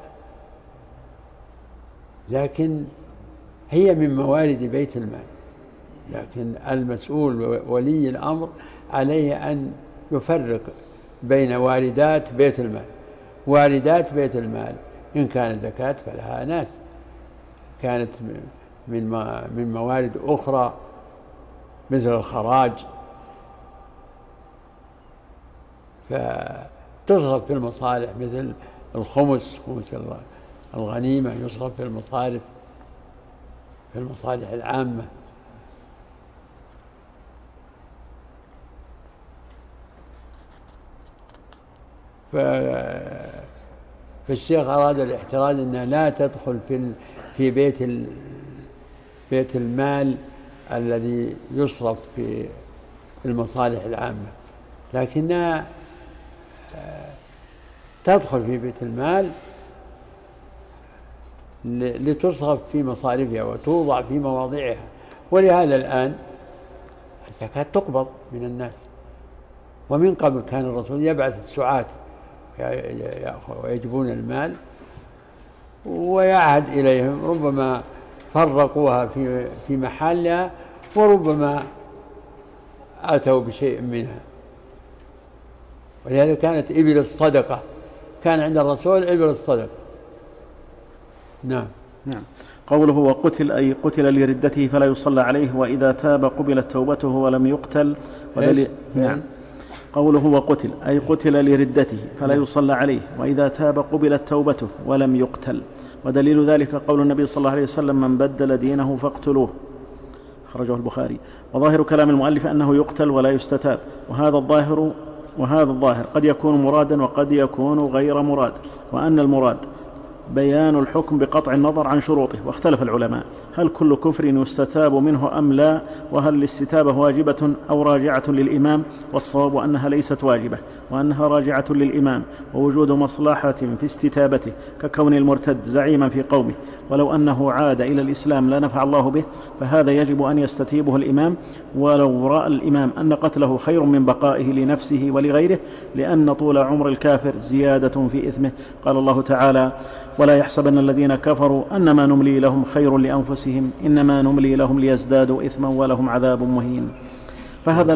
Speaker 2: لكن هي من موارد بيت المال. لكن المسؤول ولي الأمر عليه أن يفرق بين واردات بيت المال. واردات بيت المال إن كانت زكاة فلها ناس، كانت من موارد أخرى مثل الخراج فتصرف في المصالح مثل الخمس، خمس الغنيمة يصرف في المصالح العامة. فالشيخ أراد الاحتراز أنها لا تدخل في بيت المال الذي يصرف في المصالح العامة، لكنها تدخل في بيت المال لتصرف في مصارفها وتوضع في مواضعها. ولهذا الآن الزكاة تقبض من الناس، ومن قبل كان الرسول يبعث السعاة ويجبون المال ويعهد إليهم، ربما فرقوها في محلها وربما أتوا بشيء منها. ولهذا كانت إبل الصدقة، كان عند الرسول إبل الصدقة. نعم.
Speaker 1: نعم. قوله وقتل أي قتل لردته فلا يصلى عليه، وإذا تاب قبلت توبته ولم يقتل. نعم. قوله وقتل أي قتل لردته فلا يصلى عليه، وإذا تاب قبلت توبته ولم يقتل. ودليل ذلك قول النبي صلى الله عليه وسلم من بدل دينه فاقتلوه، خرجه البخاري. وظاهر كلام المؤلف أنه يقتل ولا يستتاب، وهذا الظاهر قد يكون مرادا وقد يكون غير مراد، وأن المراد بيان الحكم بقطع النظر عن شروطه. واختلف العلماء هل كل كفر يستتاب منه أم لا، وهل الاستتابة واجبة أو راجعة للإمام، والصواب أنها ليست واجبة وأنها راجعة للإمام، ووجود مصلحة في استتابته ككون المرتد زعيما في قومه، ولو أنه عاد إلى الإسلام لا نفع الله به، فهذا يجب أن يستتيبه الإمام، ولو رأى الإمام أن قتله خير من بقائه لنفسه ولغيره، لأن طول عمر الكافر زيادة في إثمه. قال الله تعالى ولا يحسبن الذين كفروا أنما نملي لهم خير لأنفسهم إنما نملي لهم ليزدادوا إثما ولهم عذاب مهين. فهذا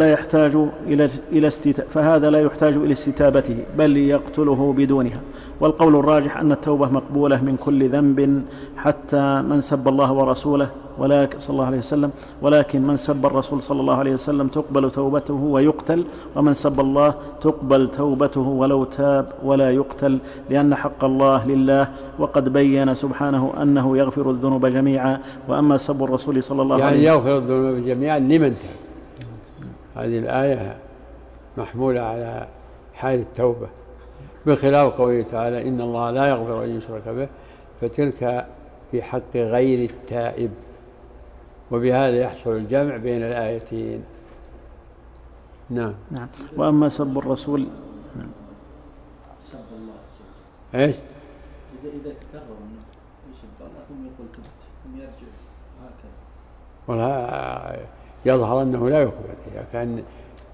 Speaker 1: لا يحتاج إلى استتابته، بل يقتله بدونها. والقول الراجح أن التوبة مقبولة من كل ذنب حتى من سب الله ورسوله صلى الله عليه وسلم، ولكن من سب الرسول صلى الله عليه وسلم تقبل توبته ويقتل، ومن سب الله تقبل توبته ولو تاب ولا يقتل، لأن حق الله لله، وقد بين سبحانه أنه يغفر الذنوب جميعا. وأما سب الرسول صلى الله عليه وسلم
Speaker 2: يعني يغفر الذنوب جميعا لمن تاب. هذه الآية محمولة على حال التوبة، بخلاف قوله تعالى إن الله لا يغفر أن يشرك به، فتلك في حق غير التائب. وبهذا يحصل الجمع بين الآيتين. نعم.
Speaker 1: نعم. وأما سب الرسول نعم.
Speaker 5: سب الله
Speaker 2: إيش؟
Speaker 5: إذا تكرر يسب الله ثم يقول تبت ثم يرجع هكذا.
Speaker 2: ولا يظهر أنه لا يقبل، إذا كان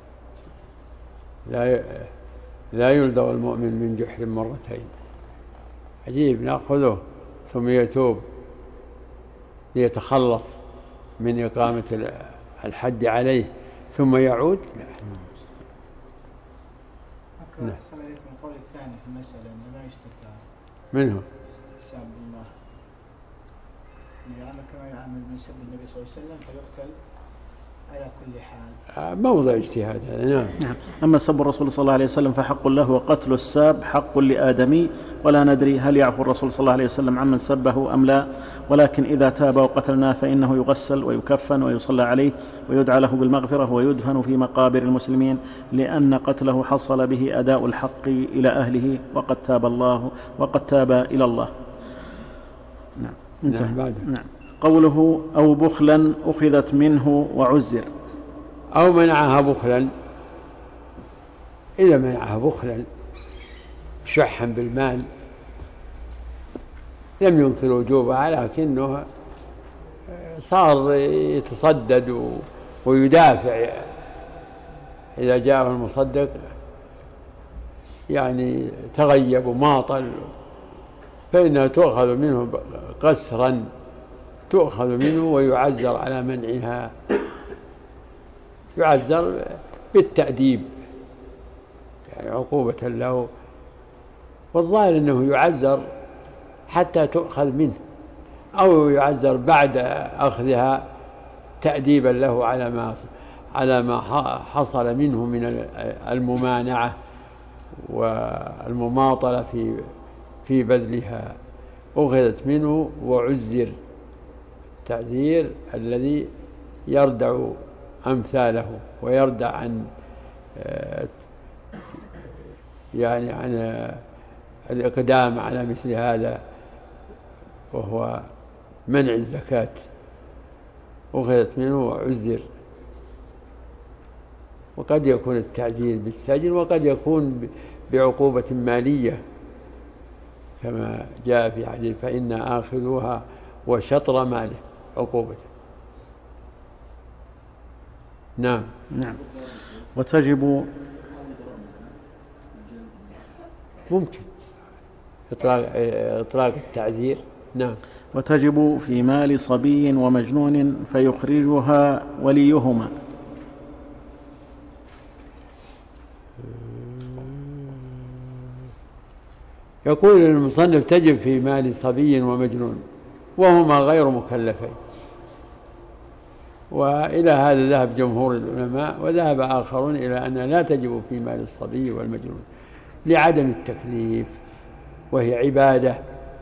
Speaker 2: لا يلدغ المؤمن من جحر مرتين. عجيب، نأخذه ثم يتوب ليتخلص من إقامة الحد عليه ثم يعود.
Speaker 3: نعم. القول الثاني في المسألة أنه لا يشتكى
Speaker 2: منه
Speaker 3: سب الله، يعني كما يعمل من سب النبي صلى الله عليه وسلم فيقتل على كل حال.
Speaker 2: موضع اجتهاد هذا.
Speaker 1: نعم. أما سب الرسول صلى الله عليه وسلم فحق له، وقتل الساب حق لآدمي، ولا ندري هل يعفو الرسول صلى الله عليه وسلم عمن سبه أم لا، ولكن إذا تاب وقتلناه فإنه يغسل ويكفن ويصلى عليه ويدعى له بالمغفرة ويدفن في مقابر المسلمين، لأن قتله حصل به أداء الحق إلى أهله، وقد تاب إلى الله. نعم. نعم. قوله أو بخلا أخذت منه وعزر،
Speaker 2: أو منعها بخلا. إذا منعها بخلا شحا بالمال لم ينكر وجوبها، لكنه صار يتصدد ويدافع إذا جاءه المصدق، يعني تغيب وماطل، فإنها تؤخذ منه قسرا، تؤخذ منه ويعذر على منعها، يعذر بالتأديب يعني عقوبة له. والظاهر أنه يعذر حتى تؤخذ منه، أو يعذر بعد أخذها تأديبا له على ما حصل منه من الممانعة والمماطلة في بذلها. أخذت منه وعزر، التعزير الذي يردع أمثاله ويردع عن الإقدام على مثل هذا، وهو منع الزكاة. أخذت منه وعزر. وقد يكون التعزير بالسجن، وقد يكون بعقوبة مالية كما جاء في حديث فإن آخذوها وشطر ماله عقوبة. نعم.
Speaker 1: نعم. وتجب
Speaker 2: ممكن إطلاق التعزير نعم.
Speaker 1: وتجب في مال صبي ومجنون فيخرجها وليهما.
Speaker 2: يقول المصنف تجب في مال صبي ومجنون وهما غير مكلفين، وإلى هذا ذهب جمهور العلماء، وذهب آخرون إلى أنها لا تجب في مال الصبي والمجنون لعدم التكليف، وهي عبادة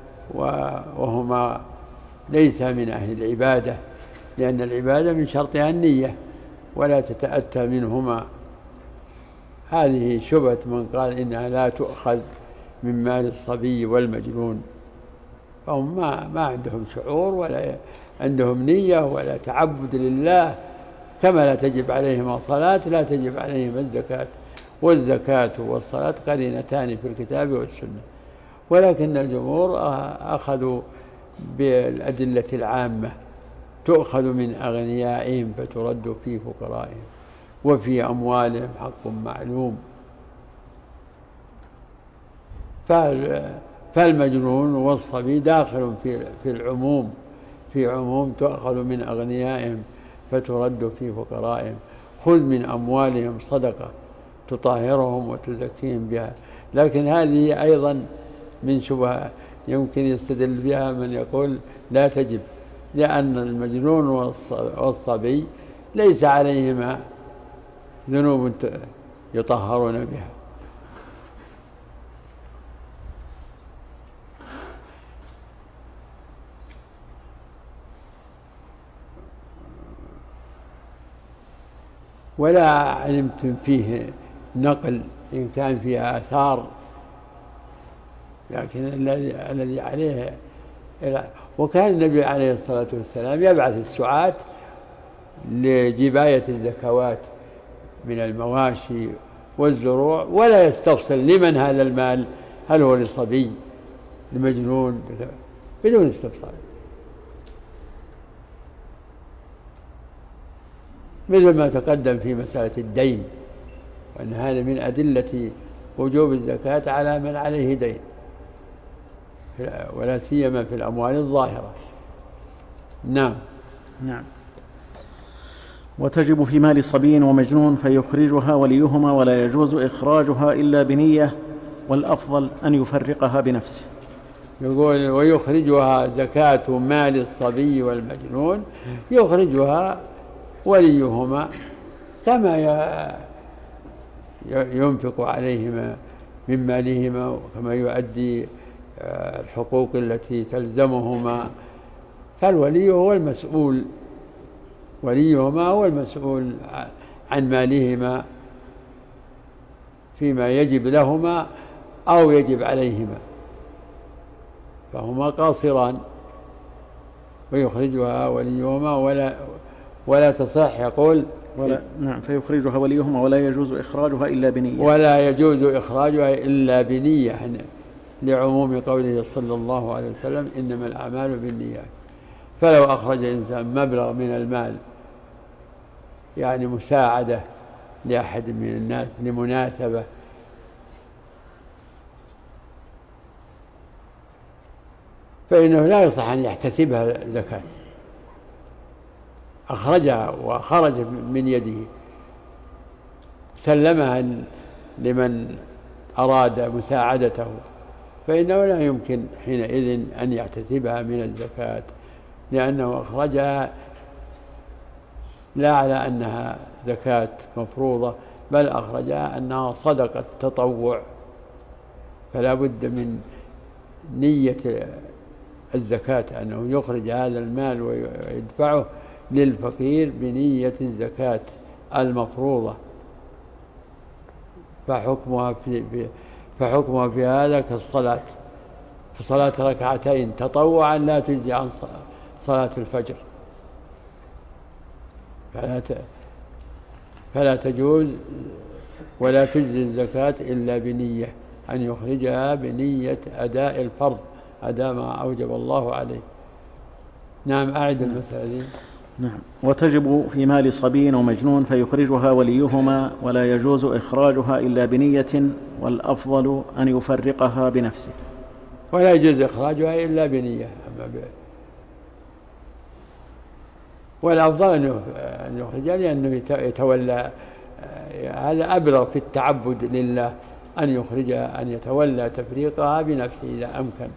Speaker 2: وهما ليس من أهل العبادة، لأن العبادة من شرطها النية ولا تتأتى منهما. هذه شبهة من قال إنها لا تؤخذ من مال الصبي والمجنون، فهم ما عندهم شعور ولا عندهم نية ولا تعبد لله، كما لا تجب عليهما صلاة لا تجب عليهما الزكاة، والزكاة والصلاة قرينتان في الكتاب والسنة. ولكن الجمهور أخذوا بالأدلة العامة، تؤخذ من أغنيائهم فترد في فقرائهم وفي أموالهم حق معلوم. فالمجنون والصبي داخل في العموم، في عموم تؤخذ من أغنيائهم فترد في فقرائهم. خذ من أموالهم صدقة تطهرهم وتزكيهم بها. لكن هذه أيضا من شبهة يمكن يستدل بها من يقول لا تجب، لأن المجنون والصبي ليس عليهما ذنوب يطهرون بها. ولا علمت فيه نقل إن كان فيه آثار، لكن الذي عليه. وكان النبي عليه الصلاة والسلام يبعث السعاة لجباية الزكوات من المواشي والزروع، ولا يستفصل لمن هذا المال، هل هو لصبي لمجنون، بدون استفصال، مثل ما تقدم في مسألة الدين، وأن هذا من أدلة وجوب الزكاة على من عليه دين، ولا سيما في الأموال الظاهرة. نعم.
Speaker 1: وتجب في مال صبي ومجنون فيخرجها وليهما ولا يجوز إخراجها إلا بنية، والأفضل أن يفرقها بنفسه.
Speaker 2: يقول ويخرجها زكاة مال الصبي والمجنون، يخرجها وليهما كما ينفق عليهما من مالهما، وكما يؤدي الحقوق التي تلزمهما. فالولي هو المسؤول، وليهما هو المسؤول عن مالهما فيما يجب لهما أو يجب عليهما، فهما قاصران. ويخرجها وليهما ولا تصح يقول
Speaker 1: نعم فيخرجها وليهما ولا يجوز إخراجها إلا بنية،
Speaker 2: ولا يجوز إخراجها إلا بنية، لعموم قوله صلى الله عليه وسلم إنما الأعمال بالنيات. فلو أخرج إنسان مبلغ من المال يعني مساعدة لأحد من الناس لمناسبة، فإنه لا يصح أن يحتسبها زكاة، أخرجها وخرج من يده سلمها لمن أراد مساعدته، فإنه لا يمكن حينئذ أن يحتسبها من الزكاة، لأنه أخرجها لا على أنها زكاة مفروضة، بل أخرجها أنها صدقة تطوع، فلا بد من نية الزكاة، أنه يخرج هذا المال ويدفعه للفقير بنية الزكاة المفروضة. فحكمها في هذا كالصلاة، فصلاة ركعتين تطوعا لا تجزي عن صلاة الفجر، فلا تجوز ولا تجزي الزكاة إلا بنية، أن يخرجها بنية أداء الفرض، أداء ما أوجب الله عليه. نعم. أعد المسألة.
Speaker 1: نعم. وتجب في مال صبي ومجنون فيخرجها وليهما ولا يجوز إخراجها إلا بنية، والأفضل أن يفرقها بنفسه.
Speaker 2: ولا يجوز إخراجها إلا بنية، والأفضل أن يخرج لأنه يتولى، هذا أبلغ في التعبد لله، أن يتولى تفريقها بنفسه إذا أمكن.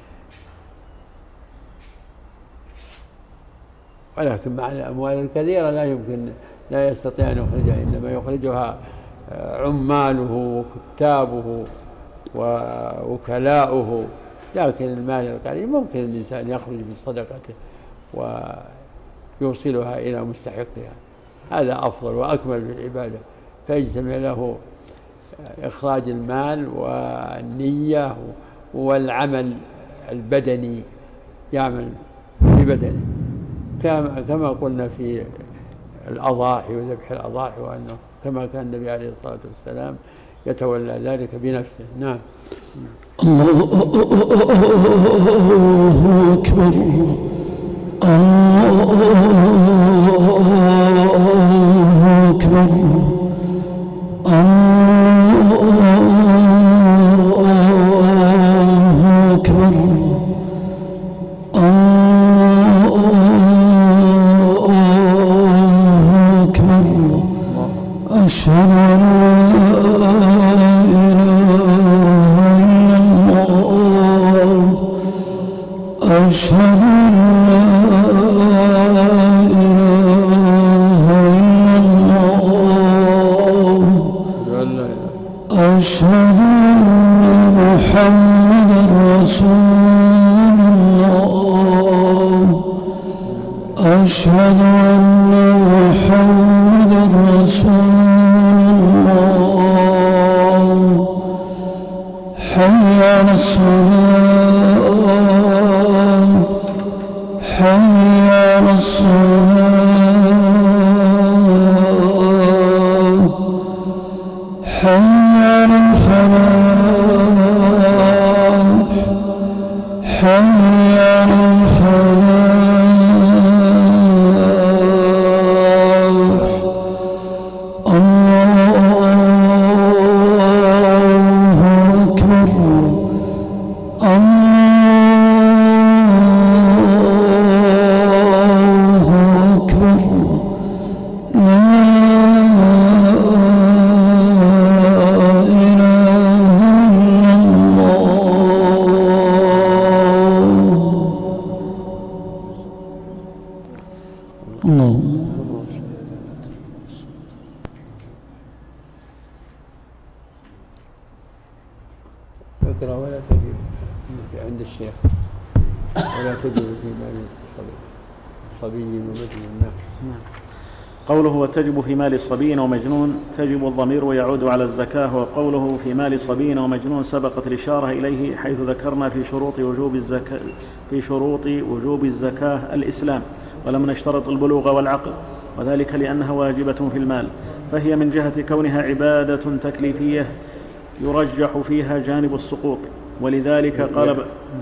Speaker 2: ولكن مع الأموال الكثيرة لا يستطيع أن يخرجها، إنما يخرجها عماله وكتابه ووكلاؤه. لكن المال القليل ممكن الإنسان يخرج من صدقته ويوصلها إلى مستحقها، هذا أفضل وأكمل في العبادة، فيجتمع له إخراج المال والنية والعمل البدني، يعمل ببدنه كما قلنا في الأضاحي وذبح الأضاحي، وأنه كما كان النبي عليه الصلاة والسلام يتولى ذلك بنفسه. نعم.
Speaker 6: الله أكبر، الله أكبر، الله أكبر، الله أكبر. أشهد أن لا إله إلا الله، أشهد أن لا إله إلا الله، أشهد أن محمدا رسول الله، أشهد أن محمدا رسول الله. حي على الصلاة، حي على الصلاة، حي على الفلاح، حي على الفلاح. الله أكبر، الله أكبر. لا إله إلا الله.
Speaker 2: اقرأ ولا تجد عند الشيخ، ولا تجد في مال صبي ومجنون.
Speaker 1: نعم. قوله وتجب في مال صبي ومجنون، تجب الضمير ويعود على الزكاة، وقوله في مال صبي ومجنون سبقت الإشارة إليه حيث ذكرنا في شروط وجوب الزكاة الإسلام، ولم نشترط البلوغ والعقل، وذلك لأنها واجبة في المال، فهي من جهة كونها عبادة تكليفية يرجح فيها جانب السقوط، ولذلك قال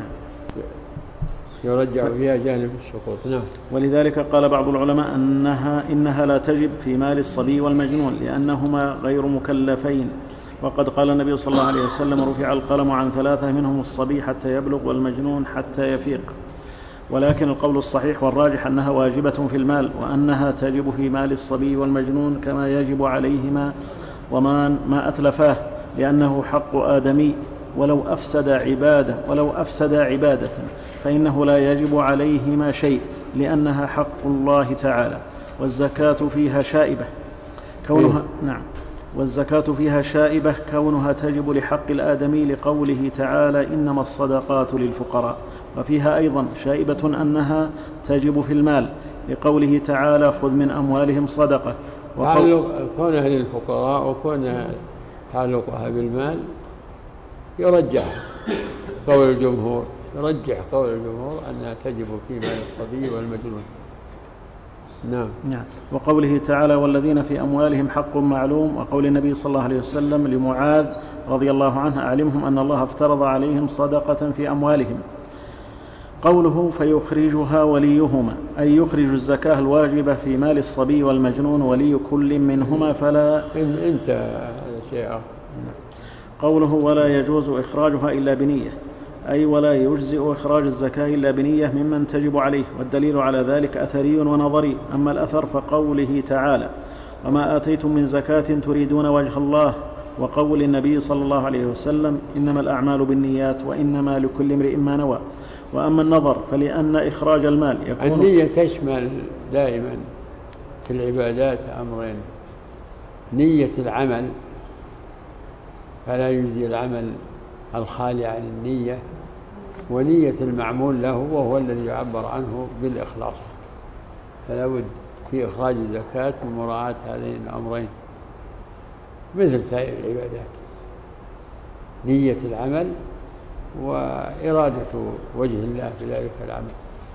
Speaker 2: يرجع فيها جانب السقوط. نعم.
Speaker 1: ولذلك قال بعض العلماء إنها لا تجب في مال الصبي والمجنون لأنهما غير مكلفين، وقد قال النبي صلى الله عليه وسلم رفع القلم عن 3 منهم الصبي حتى يبلغ والمجنون حتى يفيق. ولكن القول الصحيح والراجح أنها واجبة في المال، وأنها تجب في مال الصبي والمجنون كما يجب عليهما ما أتلفاه، لأنه حق آدمي ولو أفسد عبادة فإنه لا يجب عليهما شيء، لأنها حق الله تعالى، والزكاة فيها شائبة كونها تجب لحق الآدمي لقوله تعالى إنما الصدقات للفقراء، وفيها أيضا شائبة أنها تجب في المال لقوله تعالى خذ من أموالهم صدقة.
Speaker 2: كونها للفقراء وكونها تعلقها بالمال يرجح قول الجمهور أنها تجب في مال الصبي والمجنون.
Speaker 1: نعم. وقوله تعالى والذين في أموالهم حق معلوم، وقول النبي صلى الله عليه وسلم لمعاذ رضي الله عنه أعلمهم أن الله افترض عليهم صدقة في أموالهم. قوله فيخرجها وليهما، أي يخرج الزكاة الواجبة في مال الصبي والمجنون ولي كل منهما فلا
Speaker 2: انت شيء.
Speaker 1: قوله ولا يجوز إخراجها إلا بنية، أي ولا يجزئ إخراج الزكاة إلا بنية ممن تجب عليه، والدليل على ذلك أثري ونظري. أما الأثر فقوله تعالى: وما آتيتم من زكاة تريدون وجه الله، وقول النبي صلى الله عليه وسلم: إنما الأعمال بالنيات وإنما لكل امرئ ما نوى. وأما النظر فلأن إخراج المال يكون
Speaker 2: النية تشمل دائما في العبادات أمرين: نية العمل، فلا يجزي العمل الخالي عن النية، ونية المعمول له وهو الذي يعبر عنه بالإخلاص. فلا بد في إخراج الزكاة ومراعاة هذين الأمرين مثل سائر العبادات: نية العمل وإرادة وجه الله في ذلك العمل.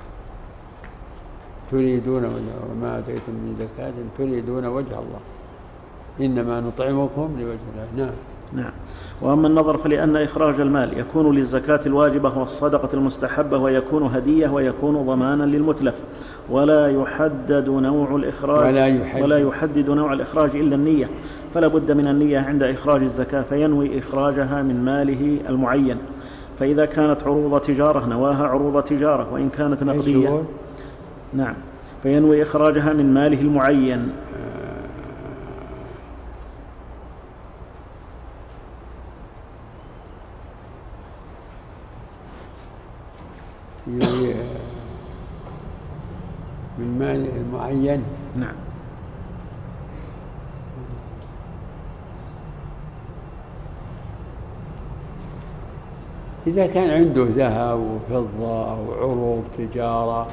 Speaker 2: تريدون وما آتيتم من زكاة تريدون وجه الله إنما نطعمكم لوجه الله.
Speaker 1: نعم. وأما النظر فلأن إخراج المال يكون للزكاة الواجبة والصدقة المستحبة، ويكون هدية، ويكون ضمانا للمتلف، ولا يحدد نوع الإخراج إلا النية، فلا بد من النية عند إخراج الزكاة، فينوي إخراجها من ماله المعين. فإذا كانت عروض تجارة نواها عروض تجارة، وإن كانت نقدية نعم فينوي إخراجها من ماله المعين.
Speaker 2: من مال المعين.
Speaker 1: نعم.
Speaker 2: إذا كان عنده ذهب وفضة أو عروض تجارة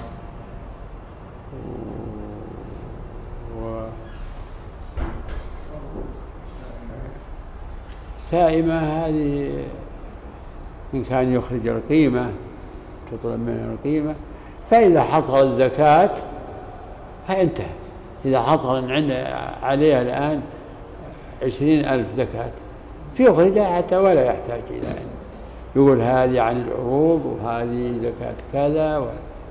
Speaker 2: سائمة، هذه إن كان يخرج القيمة تطلب منه القيمة، فإذا حصل الزكاة فانتهى. إذا حصل عليها الآن 20,000 زكاة فيخرجها حتى ولا يحتاج إلى أن يقول هذه عن العروض وهذه زكاة كذا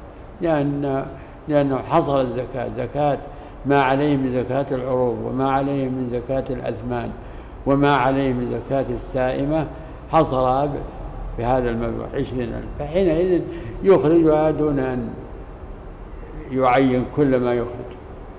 Speaker 2: لأنه حصل الزكاة، زكاة ما عليه من زكاة العروض وما عليه من زكاة الأثمان وما عليه من زكاة السائمة حصل بهذا المبلغ 20,000، فحينئذ يخرجها دون أن يعين كل ما يخرج.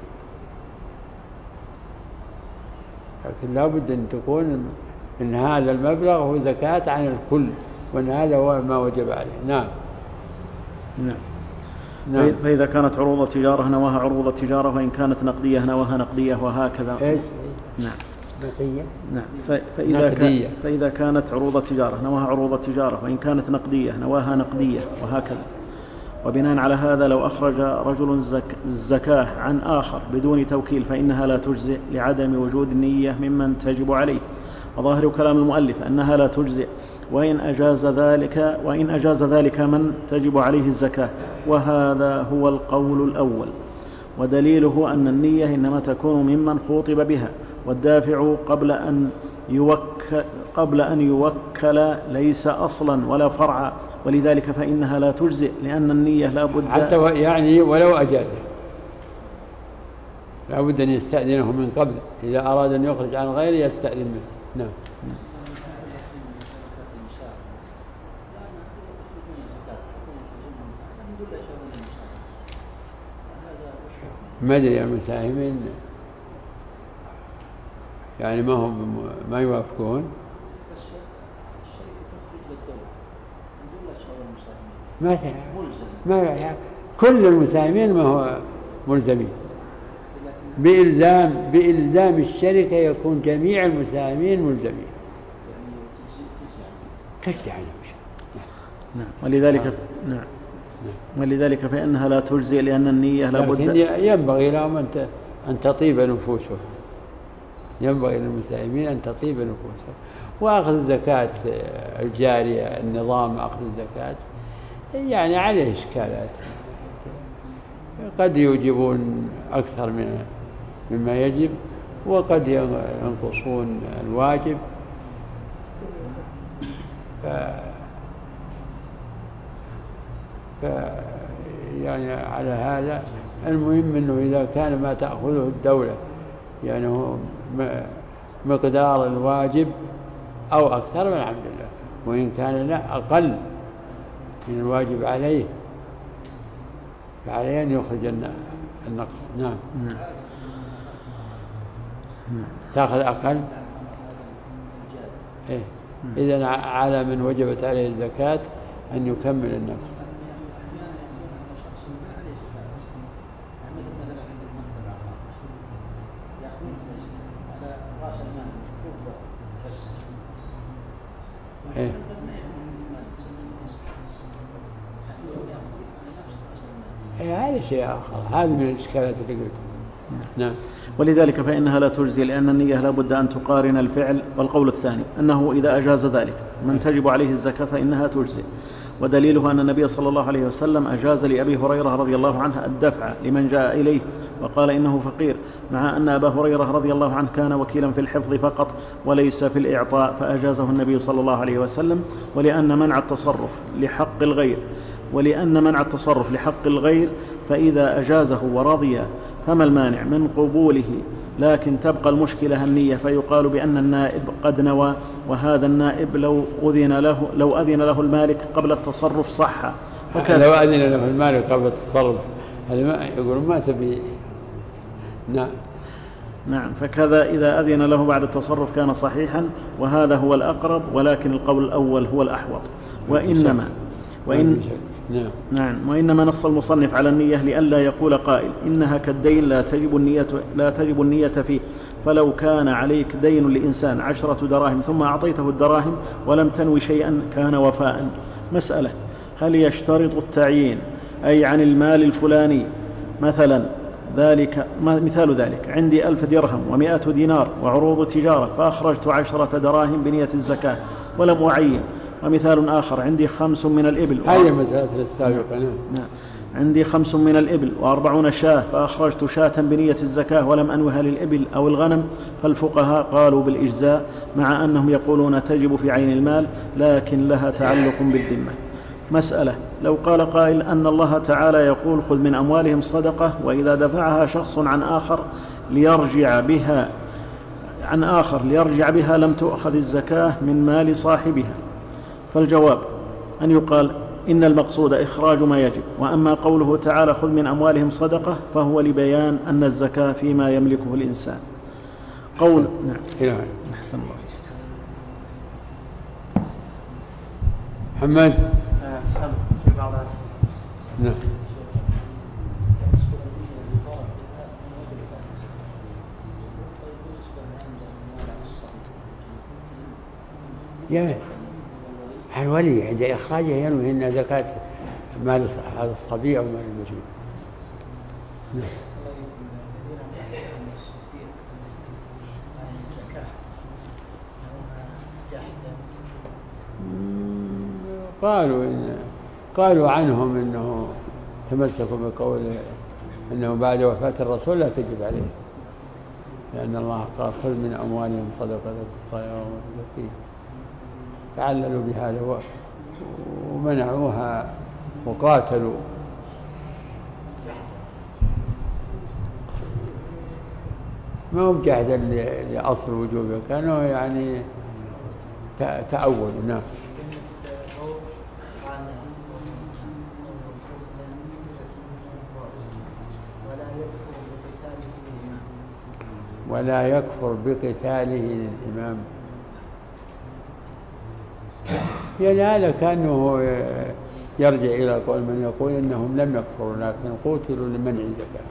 Speaker 2: لكن لا بد أن تكون إن هذا المبلغ هو زكاة عن الكل، وأن هذا هو ما وجب عليه.
Speaker 1: نعم. فإذا كانت عروض تجارة نواها عروض التجارة، وإن كانت نقدية نواها نقدية، وهكذا. نعم. نعم. فإذا كانت عروض التجارة نواها عروض التجارة، وإن كانت نقدية نواها نقدية، وهكذا. وبناء على هذا لو أخرج رجل الزكاة عن آخر بدون توكيل فإنها لا تجزئ لعدم وجود النية ممن تجب عليه. وظاهر كلام المؤلف أنها لا تجزئ وإن أجاز ذلك من تجب عليه الزكاة، وهذا هو القول الأول. ودليله أن النية إنما تكون ممن خوطب بها، والدافع قبل أن يوكل ليس أصلا ولا فرعا، ولذلك فإنها لا تجزئ لأن النية لا بد
Speaker 2: حتى يعني ولو أجازه لا بد أن يستأذنه من قبل، إذا أراد أن يخرج عن غيره يستأذن منه. نعم. ما أدري المساهمين يعني ما يوافقون. ما كل المساهمين ما هو ملزمين بإلزام الشركة، يكون جميع المساهمين ملزمين. تجزي عنهم.
Speaker 1: نعم. ولذلك فإنها لا تجزي لأن النية لا بد.
Speaker 2: ينبغي لهم أن تطيب نفوسهم، ينبغي للمساهمين أن تطيب نفوسهم. وأخذ الزكاة الجارية، النظام أخذ الزكاة يعني عليه إشكالات، قد يوجبون أكثر مما يجب، وقد ينقصون الواجب. يعني على هذا المهم أنه إذا كان ما تأخذه الدولة يعني هو مقدار الواجب أو أكثر، والحمد لله. وإن كان لا أقل إن الواجب عليه فعليه أن يخرج النقص. نعم. تأخذ أقل. إيه. إذن على من وجبت عليه الزكاة أن يكمل النقص. إيه. هذا شيء آخر، هذا من الإشكالات اللي قلت. نعم.
Speaker 1: ولذلك فإنها لا تجزي، لأن النية لا بد أن تقارن الفعل. والقول الثاني أنه إذا أجاز ذلك من تجب عليه الزكاة فإنها تجزي، ودليله أن النبي صلى الله عليه وسلم أجاز لأبي هريرة رضي الله عنه الدفع لمن جاء إليه وقال إنه فقير، مع أن أبا هريرة رضي الله عنه كان وكيلا في الحفظ فقط وليس في الإعطاء، فأجازه النبي صلى الله عليه وسلم. ولأن منع التصرف لحق الغير فإذا أجازه ورضي فما المانع من قبوله، لكن تبقى المشكلة النية، فيقال بأن النائب قد نوى، وهذا النائب لو أذن له المالك قبل التصرف صح.
Speaker 2: لو أذن له المالك قبل التصرف يقول ما تبي.
Speaker 1: نعم. فكذا إذا أذن له بعد التصرف كان صحيحا، وهذا هو الأقرب، ولكن القول الأول هو الأحوط. وإنما نص المصنف على النية لئلا يقول قائل إنها كالدين لا تجب النية فيه، فلو كان عليك دين لإنسان 10 دراهم ثم أعطيته الدراهم ولم تنوي شيئا كان وفاء. مسألة: هل يشترط التعيين أي عن المال الفلاني مثلا مثال ذلك عندي 1000 درهم و100 دينار وعروض تجارة فأخرجت 10 دراهم بنية الزكاة ولم أعين. ومثال آخر عندي 5 من الإبل
Speaker 2: هذه مسألة السابقة.
Speaker 1: نعم. عندي 5 من الإبل و40 شاة فأخرجت شاة بنية الزكاة ولم أنوها للإبل أو الغنم، فالفقهاء قالوا بالإجزاء، مع أنهم يقولون تجب في عين المال لكن لها تعلق بالذمة. مسألة: لو قال قائل أن الله تعالى يقول خذ من أموالهم صدقة، وإذا دفعها شخص عن آخر ليرجع بها لم تؤخذ الزكاة من مال صاحبها، فالجواب أن يقال إن المقصود إخراج ما يجب، وأما قوله تعالى خذ من أموالهم صدقة فهو لبيان أن الزكاة فيما يملكه الإنسان. قول.
Speaker 2: نعم. أحسن الله. محمد. نعم. الولي عند إخراجه ينوي أن زكاة مال الصبي أو مال المجنون. قالوا عنهم إنه تمسكوا بقوله أنه بعد وفاة الرسول لا تجب عليه، لأن الله قال خذ من أموالهم صدقة تطهرهم وتزكيهم، تعللوا بهذا ومنعوها وقاتلوا. ما هم جهدا لأصل وجوبه، كانوا يعني تأولوا. نعم. ولا يكفر بقتاله للإمام، يعني هذا كأنه يرجع إلى قول من يقول إنهم لم يكفروا لكن قتلوا لمنع الزكاة.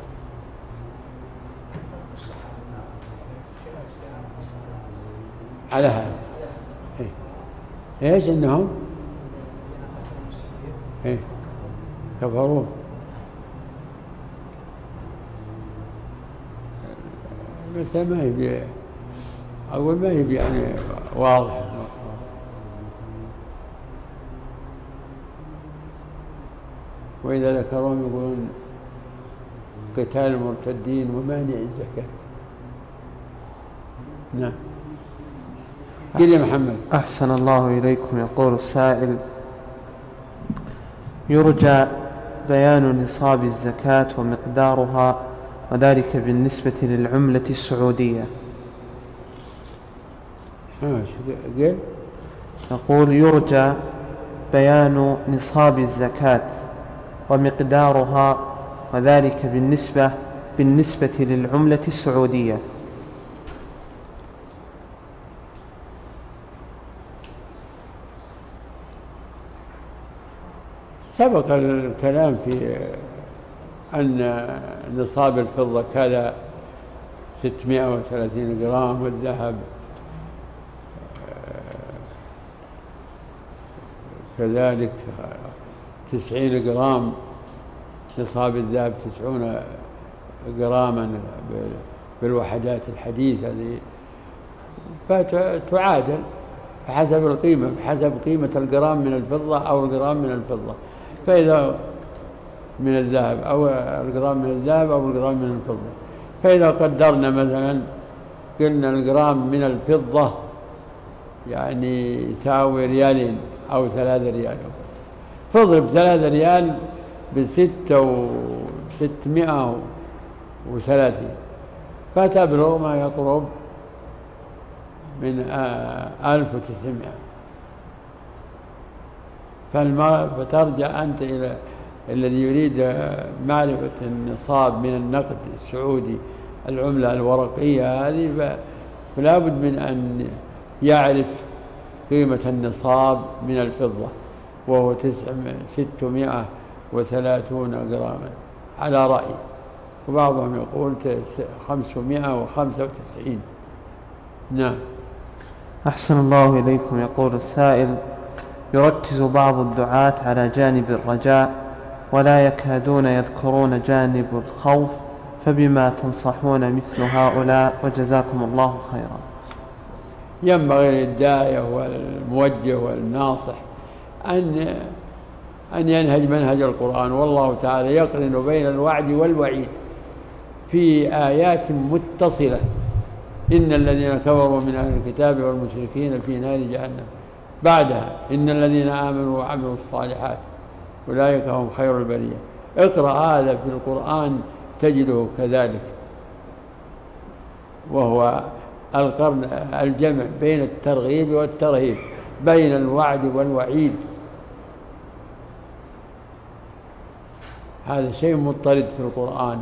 Speaker 2: على هذا إيش إنهم كفروا. مثل ما يبي أول ما يبي يعني واضح. وإذا ذكرهم يقولون قتال المرتدين ومانع الزكاة. نعم. قل يا محمد.
Speaker 7: أحسن الله إليكم. يقول السائل: يرجى بيان نصاب الزكاة ومقدارها، وذلك بالنسبة للعملة السعودية.
Speaker 2: قل.
Speaker 7: يقول: يرجى بيان نصاب الزكاة ومقدارها، وذلك بالنسبة للعملة السعودية.
Speaker 2: سبق الكلام في أن نصاب الفضة كذا 630 جرام، والذهب كذلك 90 جرام، نصاب الذهب 90 جراما بالوحدات الحديثة هذه، فتعادل بحسب القيمة، بحسب قيمة الجرام من الفضة أو الجرام من الفضة، فإذا من الذهب أو الجرام من الذهب أو الجرام من الفضة. فإذا قدرنا مثلا قلنا الجرام من الفضة يعني يساوي 2 أو 3 ريال، فاضرب 3 ريال ب630، فتبلغ ما يقرب من 1900. فترجع أنت إلى الذي يريد معرفة النصاب من النقد السعودي، العملة الورقية هذه، فلا بد من أن يعرف قيمة النصاب من الفضة، وهو 630 جراما على رأي، وبعضهم يقول 595. نعم.
Speaker 7: أحسن الله إليكم. يقول السائل: يركز بعض الدعاة على جانب الرجاء ولا يكادون يذكرون جانب الخوف، فبما تنصحون مثل هؤلاء؟ وجزاكم الله خيرا.
Speaker 2: ينبغي للداعية والموجه والناصح أن ينهج منهج القرآن، والله تعالى يقرن بين الوعد والوعيد في آيات متصلة: إن الذين كفروا من أهل الكتاب والمشركين في نار جهنم، بعدها إن الذين آمنوا وعملوا الصالحات أولئك هم خير البرية. اقرأ هذا في القرآن تجده كذلك، وهو القرن الجمع بين الترغيب والترهيب، بين الوعد والوعيد. هذا شيء مضطرد في القرآن.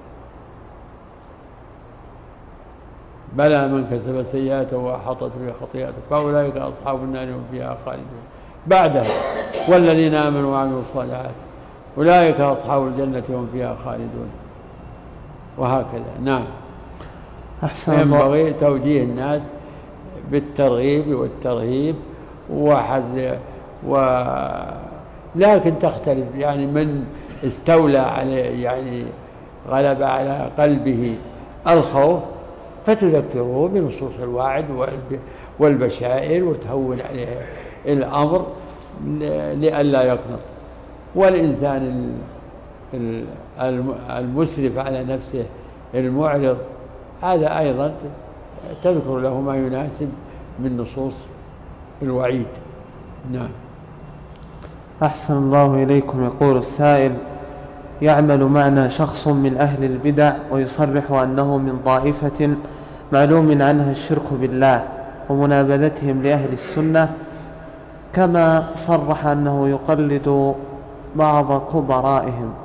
Speaker 2: بلى من كسب سيئة وأحاطت به خطيئته فأولئك أصحاب النار هم فيها خالدون، بعدها والذين آمنوا وعملوا الصالحات أولئك أصحاب الجنة هم فيها خالدون، وهكذا. نعم. ينبغي توجيه الناس بالترغيب والترهيب لكن تختلف، يعني من استولى عليه، يعني غلب على قلبه الخوف، فتذكره بنصوص الوعد والبشائر وتهون عليه الأمر لئلا يقنط. والإنسان المسرف على نفسه المعرض، هذا أيضا تذكر له ما يناسب من نصوص الوعيد. نعم.
Speaker 7: أحسن الله إليكم. يقول السائل: يعمل معنا شخص من أهل البدع ويصرح أنه من طائفة معلوم عنها الشرك بالله ومنابذتهم لأهل السنة، كما صرح أنه يقلد بعض كبرائهم،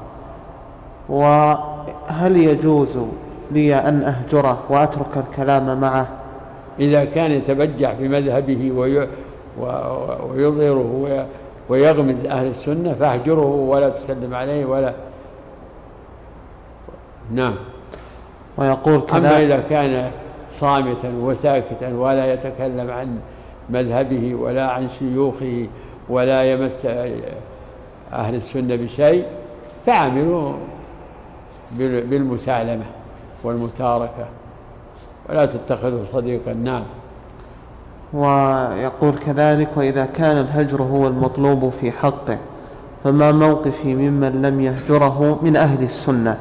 Speaker 7: وهل يجوز لي أن أهجره وأترك الكلام معه؟
Speaker 2: إذا كان يتبجح بمذهبه ويظهره ويغمز أهل السنة فاهجره ولا تسلم عليه ولا. نعم.
Speaker 7: ويقول
Speaker 2: أما إذا كان صامتا وساكتا ولا يتكلم عن مذهبه ولا عن شيوخه ولا يمس أهل السنة بشيء، فعملوا بالمسالمة والمتاركة ولا تتخذوا صديقا. نعم.
Speaker 7: ويقول كذلك: وإذا كان الهجر هو المطلوب في حقه، فما موقفي ممن لم يهجره من أهل السنة؟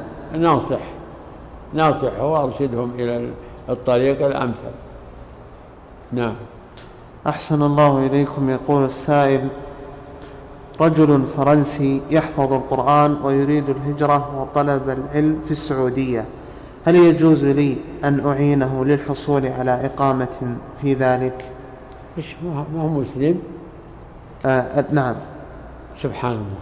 Speaker 2: ناصح وأرشدهم إلى الطريق الأمثل. نعم.
Speaker 7: أحسن الله إليكم. يقول السائل: رجل فرنسي يحفظ القرآن ويريد الهجرة وطلب العلم في السعودية، هل يجوز لي أن أعينه للحصول على إقامة في ذلك؟
Speaker 2: ما هو مسلم؟
Speaker 7: نعم.
Speaker 2: سبحان الله،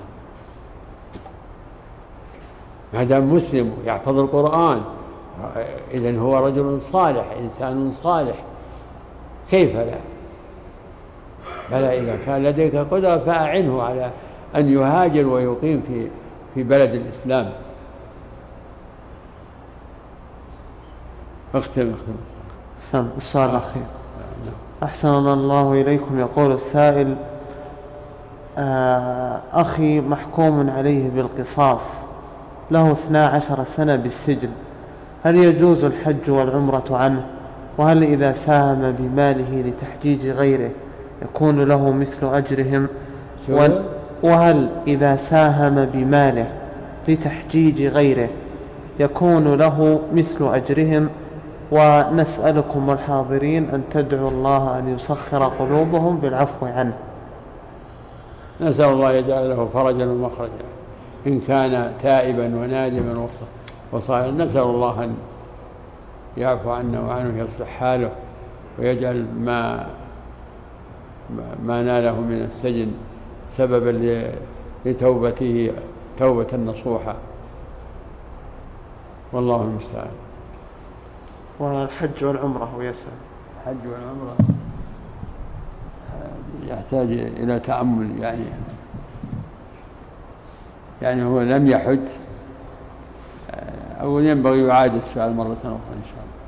Speaker 2: ما دام مسلم يحفظ القرآن إذن هو رجل صالح، إنسان صالح، كيف لا؟ بلى إذا كان لديك قدرة فأعنه على أن يهاجر ويقيم في بلد الإسلام. اختم.
Speaker 7: السؤال الأخير. أحسن الله إليكم. يقول السائل: أخي محكوم عليه بالقصاص، له 12 سنة بالسجن، هل يجوز الحج والعمرة عنه؟ وهل إذا ساهم بماله لتحجيج غيره يكون له مثل أجرهم؟ وهل إذا ساهم بماله لتحجيج غيره يكون له مثل أجرهم؟ ونسألكم الحاضرين أن تدعوا الله أن يسخر قلوبهم بالعفو عنه.
Speaker 2: نسأل الله يجعل له فرجا ومخرجا إن كان تائبا ونادما وصائلا. نسأل الله أن يعفو عنا وعنه، يصلح حاله ويجعل ما ناله من السجن سببا لتوبته توبة نصوحة، والله المستعان.
Speaker 7: والحج والعمرة هو يسأل.
Speaker 2: الحج والعمرة يحتاج إلى تأمل، يعني هو لم يحج أو ينبغي يعاد السؤال مرة أخرى إن شاء الله.